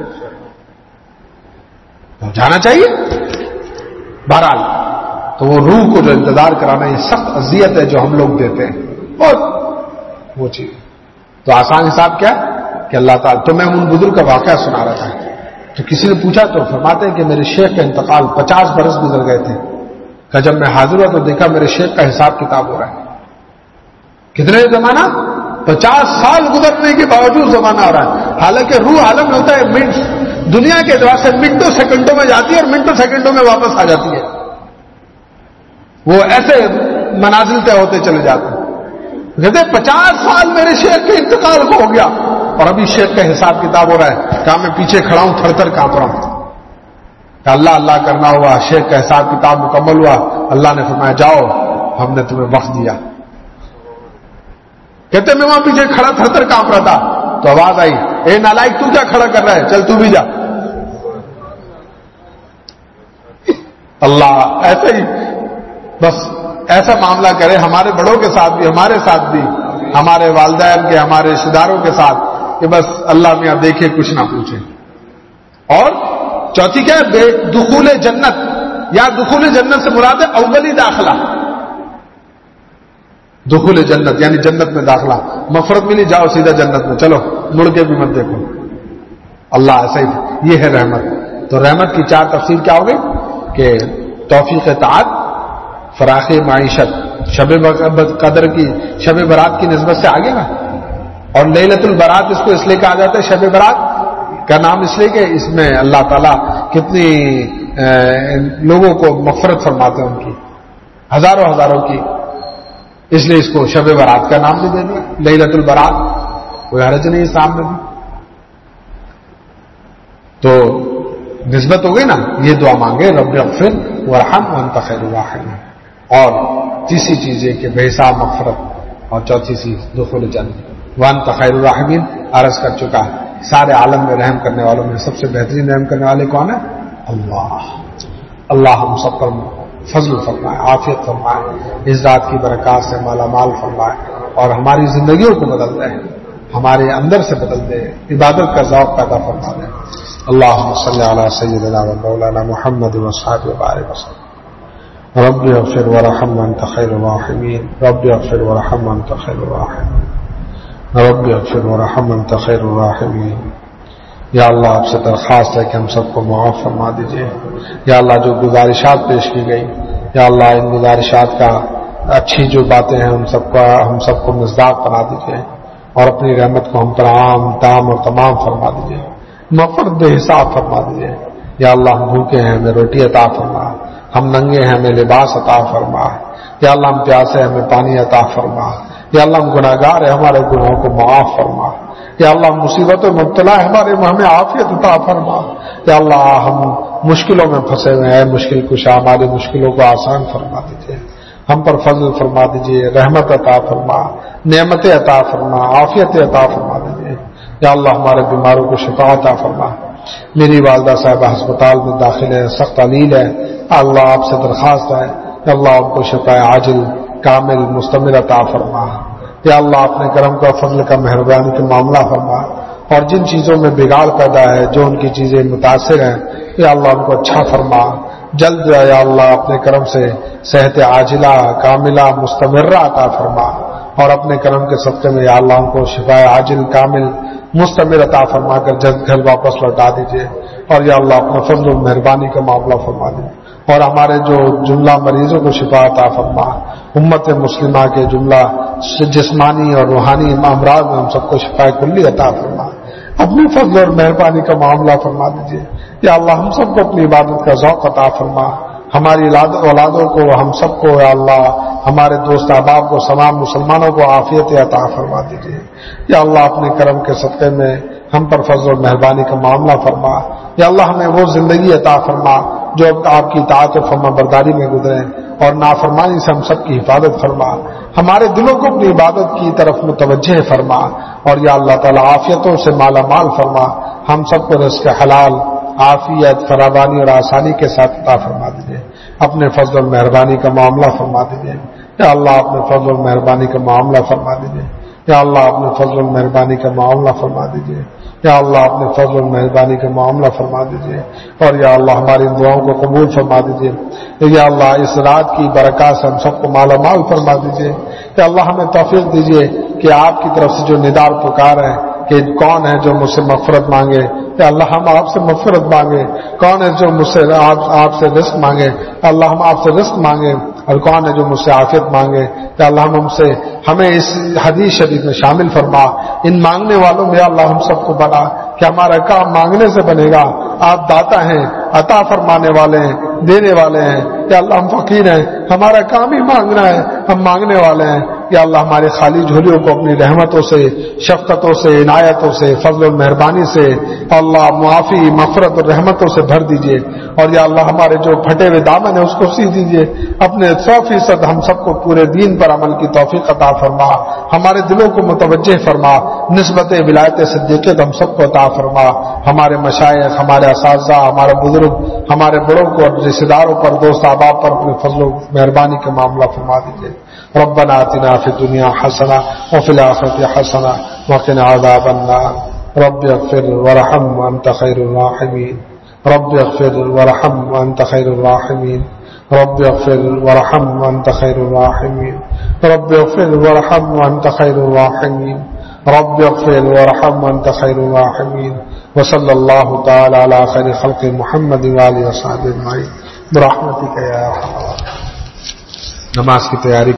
تو جانا چاہیے. بہرحال تو وہ روح کو جو انتظار کرانا یہ سخت اذیت ہے جو ہم لوگ دیتے ہیں. اور وہ چیز تو آسان حساب کیا کہ اللہ تعالیٰ. تو میں ان بزرگ کا واقعہ سنا رہا تھا. تو کسی نے پوچھا تو فرماتے ہیں کہ میرے شیخ کا انتقال پچاس برس گزر گئے تھے. کہ جب میں حاضر ہوا تو دیکھا میرے شیخ کا حساب کتاب ہو رہا ہے. کتنے زمانہ؟ پچاس سال گزرنے کے باوجود زمانہ آ رہا ہے. حالانکہ روح عالم ہوتا ہے منٹ دنیا کے اعتبار سے منٹوں سیکنڈوں میں جاتی ہے اور منٹوں سیکنڈوں میں واپس آ جاتی ہے. وہ ایسے منازل طے ہوتے چلے جاتے ہیں. کہتے ہیں پچاس سال میرے شیخ کے انتقال کو ہو گیا اور ابھی شیخ کا حساب کتاب ہو رہا ہے. کہا میں پیچھے کھڑا ہوں، تھر تھر کانپ رہا ہوں. کہ اللہ اللہ کرنا ہوا، شیخ کا حساب کتاب مکمل ہوا. اللہ نے فرمایا جاؤ، ہم نے تمہیں وقت دیا. کہتے میں وہاں پیچھے کھڑا تھر تھر کانپ رہا تھا تو آواز آئی، اے نالائک تو کیا کھڑا کر رہا ہے، چل تو بھی جا. اللہ ایسے ہی بس ایسا معاملہ کرے ہمارے بڑوں کے ساتھ بھی، ہمارے ساتھ بھی، ہمارے والدین کے، ہمارے رشتے داروں کے ساتھ، کہ بس اللہ میاں دیکھے کچھ نہ پوچھے. اور چوتھی کیا ہے؟ بے دخول جنت، یا دخول جنت سے مراد ہے اولی داخلہ. دخول جنت یعنی جنت میں داخلہ، مغفرت ملی، جاؤ سیدھا جنت میں، چلو مڑ کے بھی مت دیکھو. اللہ ایسا ہی، یہ ہے رحمت. تو رحمت کی چار تفسیر کیا ہوگی کہ توفیق طاعت، فراخ معیشت، شب قدر کی، شب برات کی نسبت سے آگے نا. اور لیلۃ البرات اس کو اس لیے کہا جاتا ہے شب برات کا نام، اس لیے کہ اس میں اللہ تعالیٰ کتنی لوگوں کو مغفرت فرماتے ہیں، ان کی ہزاروں ہزاروں کی، اس لیے اس کو شب برات کا نام بھی دے دیا لیلۃ البرات. کوئی حرج نہیں اس نام میں بھی. تو نسبت ہو گئی نا. یہ دعا مانگے رب اغفر وارحم وانت خیر الراحمین. اور تیسری چیز یہ کہ بے حساب مغفرت، اور چوتھی چیز دخول جنت. وانت خیر الراحمین عرض کر چکا ہے. سارے عالم میں رحم کرنے والوں میں سب سے بہترین رحم کرنے والے کون ہیں؟ اللہ. اللہ ہم سب پر فضل فرمائے، عافیت فرمائے، اس رات کی برکات سے مالا مال فرمائے، اور ہماری زندگیوں کو بدل دے، ہمارے اندر سے بدل دے، عبادت کا ذوق پیدا فرما دے. اللہم صلی علی سیدنا و مولانا محمد و صحبہ وبارک وسلم. رب اغفر ورحم وانت خیر الراحمین. رب اغفر ورحم وانت خیر الراحمین. رب اغفر ورحم وانت خیر الراحمین. یا اللہ آپ سے درخواست ہے کہ ہم سب کو معاف فرما دیجیے. یا اللہ جو گزارشات پیش کی گئی، یا اللہ ان گزارشات کا اچھی جو باتیں ہیں ان سب کا ہم سب کو مصداق بنا دیجیے، اور اپنی رحمت کو ہم پر عام تام اور تمام فرما دیجیے. مغفرت بے حساب فرما دیجیے. یا اللہ ہم بھوکے ہیں ہمیں روٹی عطا فرما، ہم ننگے ہیں ہمیں لباس عطا فرما. یا اللہ ہم پیاسے ہیں ہمیں پانی عطا فرما. یا اللہ ہم گناہگار ہیں ہمارے گناہوں کو معاف فرما. یا اللہ مصیبت و مبتلا ہے ہمارے ہمیں عافیت عطا فرما. یا اللہ ہم مشکلوں میں پھنسے ہوئے ہیں، مشکل کشا ہماری مشکلوں کو آسان فرما دیجیے. ہم پر فضل فرما دیجیے، رحمت عطا فرما، نعمت عطا فرما، عافیت عطا فرما دیجیے. یا اللہ ہمارے بیماروں کو شفا عطا فرما. میری والدہ صاحبہ ہسپتال میں داخل ہے، سخت علیل ہے، اللہ آپ سے درخواست ہے کہ اللہ آپ کو شفا عاجل کامل مستمر عطا فرما. یا اللہ اپنے کرم کا فضل کا مہربانی کا معاملہ فرما. اور جن چیزوں میں بگاڑ پیدا ہے، جو ان کی چیزیں متاثر ہیں، یا اللہ ان کو اچھا فرما. جلد یا اللہ اپنے کرم سے صحت عاجلہ کاملہ مستمرہ عطا فرما. اور اپنے کرم کے صدقے میں یا اللہ ان کو شفا عاجل کامل مستمر عطا فرما کر جلد گھر واپس لوٹا دیجیے. اور یا اللہ اپنا فضل و مہربانی کا معاملہ فرما دیجیے. اور ہمارے جو جملہ مریضوں کو شفا عطا فرما. امت مسلمہ کے جملہ جسمانی اور روحانی امراض میں ہم سب کو شفا کلی عطا فرما. اپنے فضل اور مہربانی کا معاملہ فرما دیجیے. یا اللہ ہم سب کو اپنی عبادت کا ذوق عطا فرما. ہماری اولادوں کو، ہم سب کو، یا اللہ ہمارے دوست احباب کو، تمام مسلمانوں کو عافیت عطا فرما دیجیے. یا اللہ اپنے کرم کے صدقے میں ہم پر فضل و مہربانی کا معاملہ فرما. یا اللہ ہمیں وہ زندگی عطا فرما جو آپ کی اطاعت و فرما برداری میں گزرے، اور نافرمانی سے ہم سب کی حفاظت فرما. ہمارے دلوں کو اپنی عبادت کی طرف متوجہ فرما. اور یا اللہ تعالیٰ عافیتوں سے مالا مال فرما. ہم سب کو رزق حلال، عافیت، فراوانی اور آسانی کے ساتھ عطا فرما دیجیے. اپنے فضل و مہربانی کا معاملہ فرما دیجیے. یا اللہ اپنے فضل و مہربانی کا معاملہ فرما دیجیے. یا اللہ اپنے فضل و مہربانی کا معاملہ فرما دیجیے. یا اللہ اپنے فضل و مہربانی کا معاملہ فرما دیجیے. اور یا اللہ ہماری دعاؤں کو قبول فرما دیجیے. یا اللہ اس رات کی برکات سے ہم سب کو مالا مال فرما دیجیے. یا اللہ ہمیں توفیق دیجیے کہ آپ کی طرف سے جو ندار پکار ہے کہ کون ہے جو مجھ سے مغفرت مانگے، یا اللہ ہم آپ سے مغفرت مانگے. کون ہے جو مجھ سے آپ, آپ سے رزق مانگے، اللہ ہم آپ سے رزق مانگے. اور کون ہے جو مجھ سے عافیت مانگے؟ یا اللہ ہم سے ہمیں اس حدیث شریف میں شامل فرما، ان مانگنے والوں میں یا اللہ ہم سب کو بنا کہ ہمارا کام مانگنے سے بنے گا۔ آپ داتا ہیں، عطا فرمانے والے ہیں، دینے والے ہیں۔ یا اللہ ہم فقیر ہیں، ہمارا کام ہی مانگنا ہے، ہم مانگنے والے ہیں۔ یا اللہ ہمارے خالی جھولیوں کو اپنی رحمتوں سے، شفقتوں سے، عنایتوں سے، فضل و مہربانی سے اللہ معافی، مغفرت اور رحمتوں سے بھر دیجئے۔ اور یا اللہ ہمارے جو پھٹے ہوئے دامن ہیں اس کو سی دیجئے، اپنے سو فیصد ہم سب کو پورے دین پر عمل کی توفیق عطا فرما، ہمارے دلوں کو متوجہ فرما، نسبت ولایت صدیقیت ہم سب کو عطا فرما، ہمارے مشائخ، ہمارے اساتذہ، ہمارے بزرگ، ہمارے بڑوں کو اور رشتہ داروں پر، دوست احباب پر اپنے فضل و مہربانی کا معاملہ فرما دیجئے۔ ربنا آتنا فی الدنیا حسنہ وفی الآخرۃ حسنہ وقنا عذاب النار۔ رب اغفر ورحم وانت خیر الراحمین۔ رب اغفر ورحم وانت خیر الراحمین۔ رب اغفر ورحم وانت خیر الراحمین۔ رب اغفر ورحم وانت خیر الراحمین۔ رب اغفر ورحم وانت خیر الراحمین۔ وصلی اللہ تعالی علی خیر خلق محمد وآلہ وصحبہ اجمعین برحمتک یا ارحم الراحمین۔ نماز کی تیاری